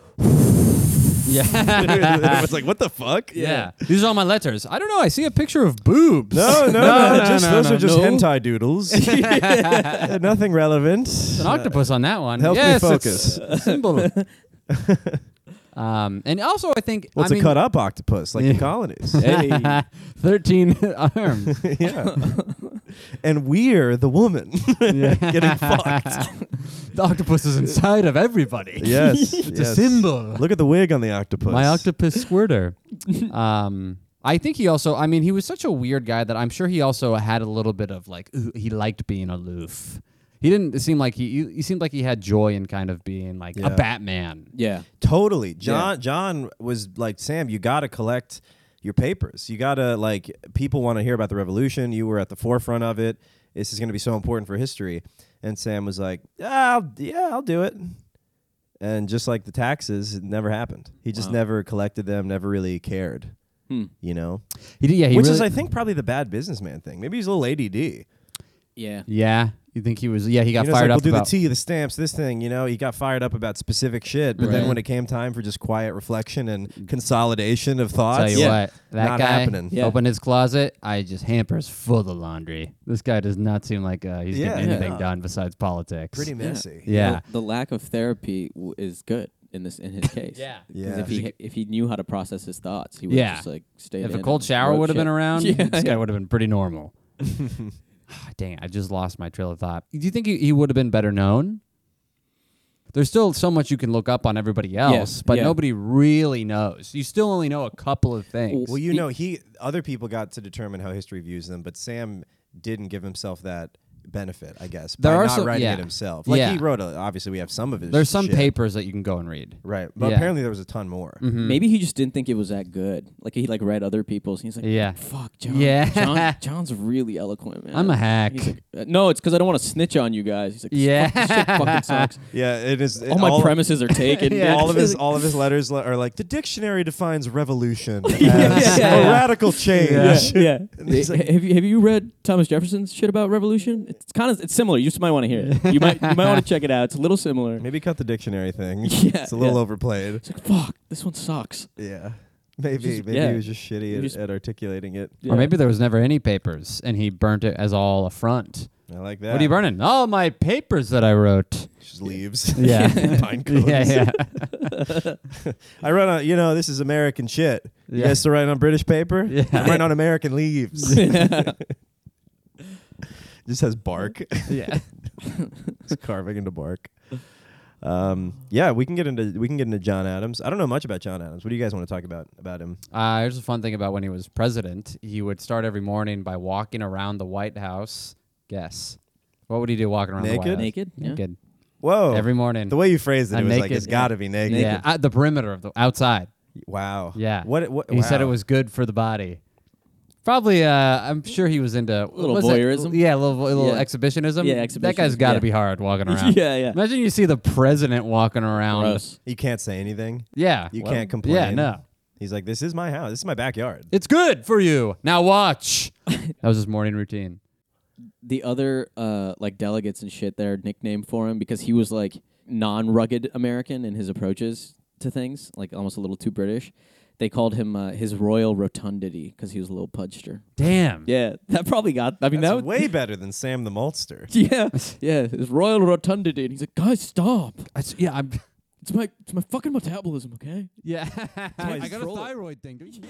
yeah,
"It was like, what the fuck?"
yeah. These are all my letters. I don't know. I see a picture of boobs.
No, no, no,
No, no,
just
no,
those
no,
are just
no.
hentai doodles. Nothing relevant.
It's an octopus on that one.
Help me
yes,
focus.
It's a symbol. um, and also I think
Well, it's
I mean,
a cut up octopus, like
Yeah.
the colonies.
Hey.
thirteen arms.
Yeah. And we're the woman
Yeah.
getting fucked.
The octopus is inside of everybody.
Yes.
It's
yes.
a symbol.
Look at the wig on the octopus.
My octopus squirter. um, I think he also, I mean, he was such a weird guy that I'm sure he also had a little bit of like, ooh, he liked being aloof. He didn't seem like he, he seemed like he had joy in kind of being like
Yeah.
a Batman.
Yeah.
Totally. John John was like, Sam, you got to collect your papers. You gotta like people want to hear about the revolution. You were at the forefront of it. This is going to be so important for history. And Sam was like, yeah, I'll, yeah, I'll do it. And just like the taxes, it never happened. He just
Wow.
never collected them. Never really cared.
Hmm.
You know,
He did, yeah, he
which
really,
is I think probably the bad businessman thing. Maybe he's a little A D D.
Yeah.
Yeah, you think he was? Yeah, he got
You know, it's
fired
like,
up
we'll do
about.
the T, the stamps, this thing. You know, he got fired up about specific shit. But then
Right.
when it came time for just quiet reflection and consolidation of thoughts,
Tell you
Yeah.
what, that
not
guy
happening.
Yeah.
opened his closet. I just hampers full of laundry. This guy does not seem like uh, he's
Yeah,
getting anything
yeah.
done besides politics.
pretty messy.
Yeah.
The, the lack of therapy w- is good in this in his case.
Yeah.
Because
Yeah.
if he if he knew how to process his thoughts, he would
Yeah.
just like stay.
If a cold shower would have been around,
Yeah,
this guy
yeah.
would have been pretty normal. Dang, I just lost my trail of thought. Do you think he, he would have been better known? There's still so much you can look up on everybody else, but
yeah.
nobody really knows. You still only know a couple of things.
Well, you
He-
know, he other people got to determine how history views them, but Sam didn't give himself that benefit, I guess,
There
by
are
not
some-
writing
yeah.
it himself. Like
Yeah.
he wrote, a, obviously, we have some of his.
There's some
shit.
papers that you can go and read.
right? But
Yeah.
apparently there was a ton more.
Mhm.
Maybe he just didn't think it was that good. Like he like read other people's. And he's like,
Yeah.
fuck, John.
Yeah.
John, John's really eloquent, man.
I'm a hack.
He's like, uh, no, it's because I don't want to snitch on you guys. He's like, this
Yeah.
fuck- this shit fucking sucks.
Yeah, it is.
All my premises are taken.
Yeah.
All of his all of his letters le- are like the dictionary defines revolution as
Yeah, yeah,
a
yeah.
radical change.
Yeah, yeah.
And he's like-
have you have you read Thomas Jefferson's shit about revolution? It's kind of it's similar. You just might want to hear it. You might you might want to check it out. It's a little similar.
Maybe cut the dictionary thing.
Yeah,
it's a little
yeah.
overplayed.
It's like fuck, this one sucks.
Yeah, maybe
Just-
maybe
yeah.
he was just shitty at,
Just-
at articulating it.
Yeah.
Or maybe there was never any papers and he burnt it as all a front.
I like that.
What are you burning? All my papers that I wrote.
Just leaves.
Yeah.
Pine cones.
yeah, yeah.
I run on. You know, this is American shit. You
Yeah.
guys still writing on British paper?
Yeah.
I'm writing on American leaves. Just has bark.
yeah.
It's carving into bark. Um, yeah, we can get into we can get into John Adams. I don't know much about John Adams. What do you guys want to talk about about him?
Uh, here's a fun thing about when he was president. He would start every morning by walking around the White House. Guess. What would he do walking around the White
Naked?
House?
Naked? Yeah.
Naked.
Whoa!
Every morning.
the way you phrased it,
I'm
it was like
naked,
it's
yeah.
got to be naked.
Yeah, at the perimeter of the outside.
Wow.
Yeah.
What? What?
He said it
wow.
was good for the body. Probably, uh, I'm sure he was into
Little
what's that?
voyeurism?
Yeah, a little, a little
Yeah.
exhibition,ism.
Yeah,
That
exhibition,
guy's got to
yeah.
be hard walking around.
yeah, yeah.
Imagine you see the president walking around.
Gross.
You can't say anything.
Yeah.
You
Well,
can't complain.
Yeah, no.
He's like, this is my house. This is my backyard.
It's good for you. Now watch. That was his morning routine.
The other uh like delegates and shit, their nickname for him because he was like non-rugged American in his approaches to things, like almost a little too British. They called him uh, his royal rotundity because he was a little pudgester.
Damn.
Yeah, that probably got. I mean,
That's
that would,
way better than Sam the Maltster.
yeah, yeah, his royal rotundity, and he's like, guys, stop!
I s- yeah, I'm.
It's my it's my fucking metabolism, okay?
Yeah. I got a
control it.
thyroid thing. Don't you?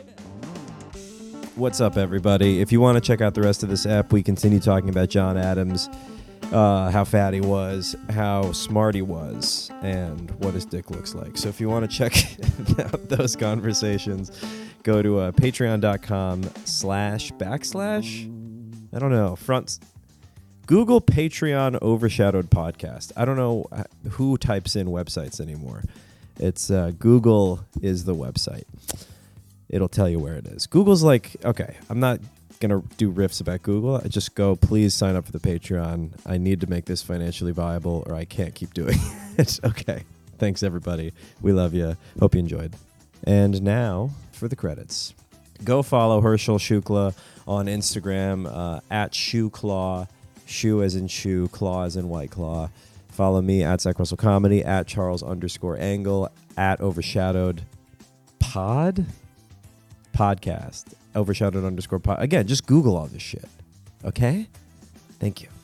What's up, everybody? If you want to check out the rest of this app, we continue talking about John Adams, uh, how fat he was, how smart he was, and what his dick looks like. So if you want to check out those conversations, go to uh, patreon.com slash backslash, I don't know, front, Google Patreon Overshadowed Podcast. I don't know who types in websites anymore. It's uh, Google is the website. It'll tell you where it is. Google's like, okay, I'm not going to do riffs about Google. I just go, please sign up for the Patreon. I need to make this financially viable or I can't keep doing it. Okay. Thanks, everybody. We love you. Hope you enjoyed. And now for the credits. Go follow Herschel Shukla on Instagram, uh, at Shoeclaw, shoe as in shoe, claw as in white claw. Follow me at Zach Russell Comedy, at Charles underscore Angle, at Overshadowed Pod? Podcast. Overshadowed underscore pod. Again, just Google all this shit. Okay? Thank you.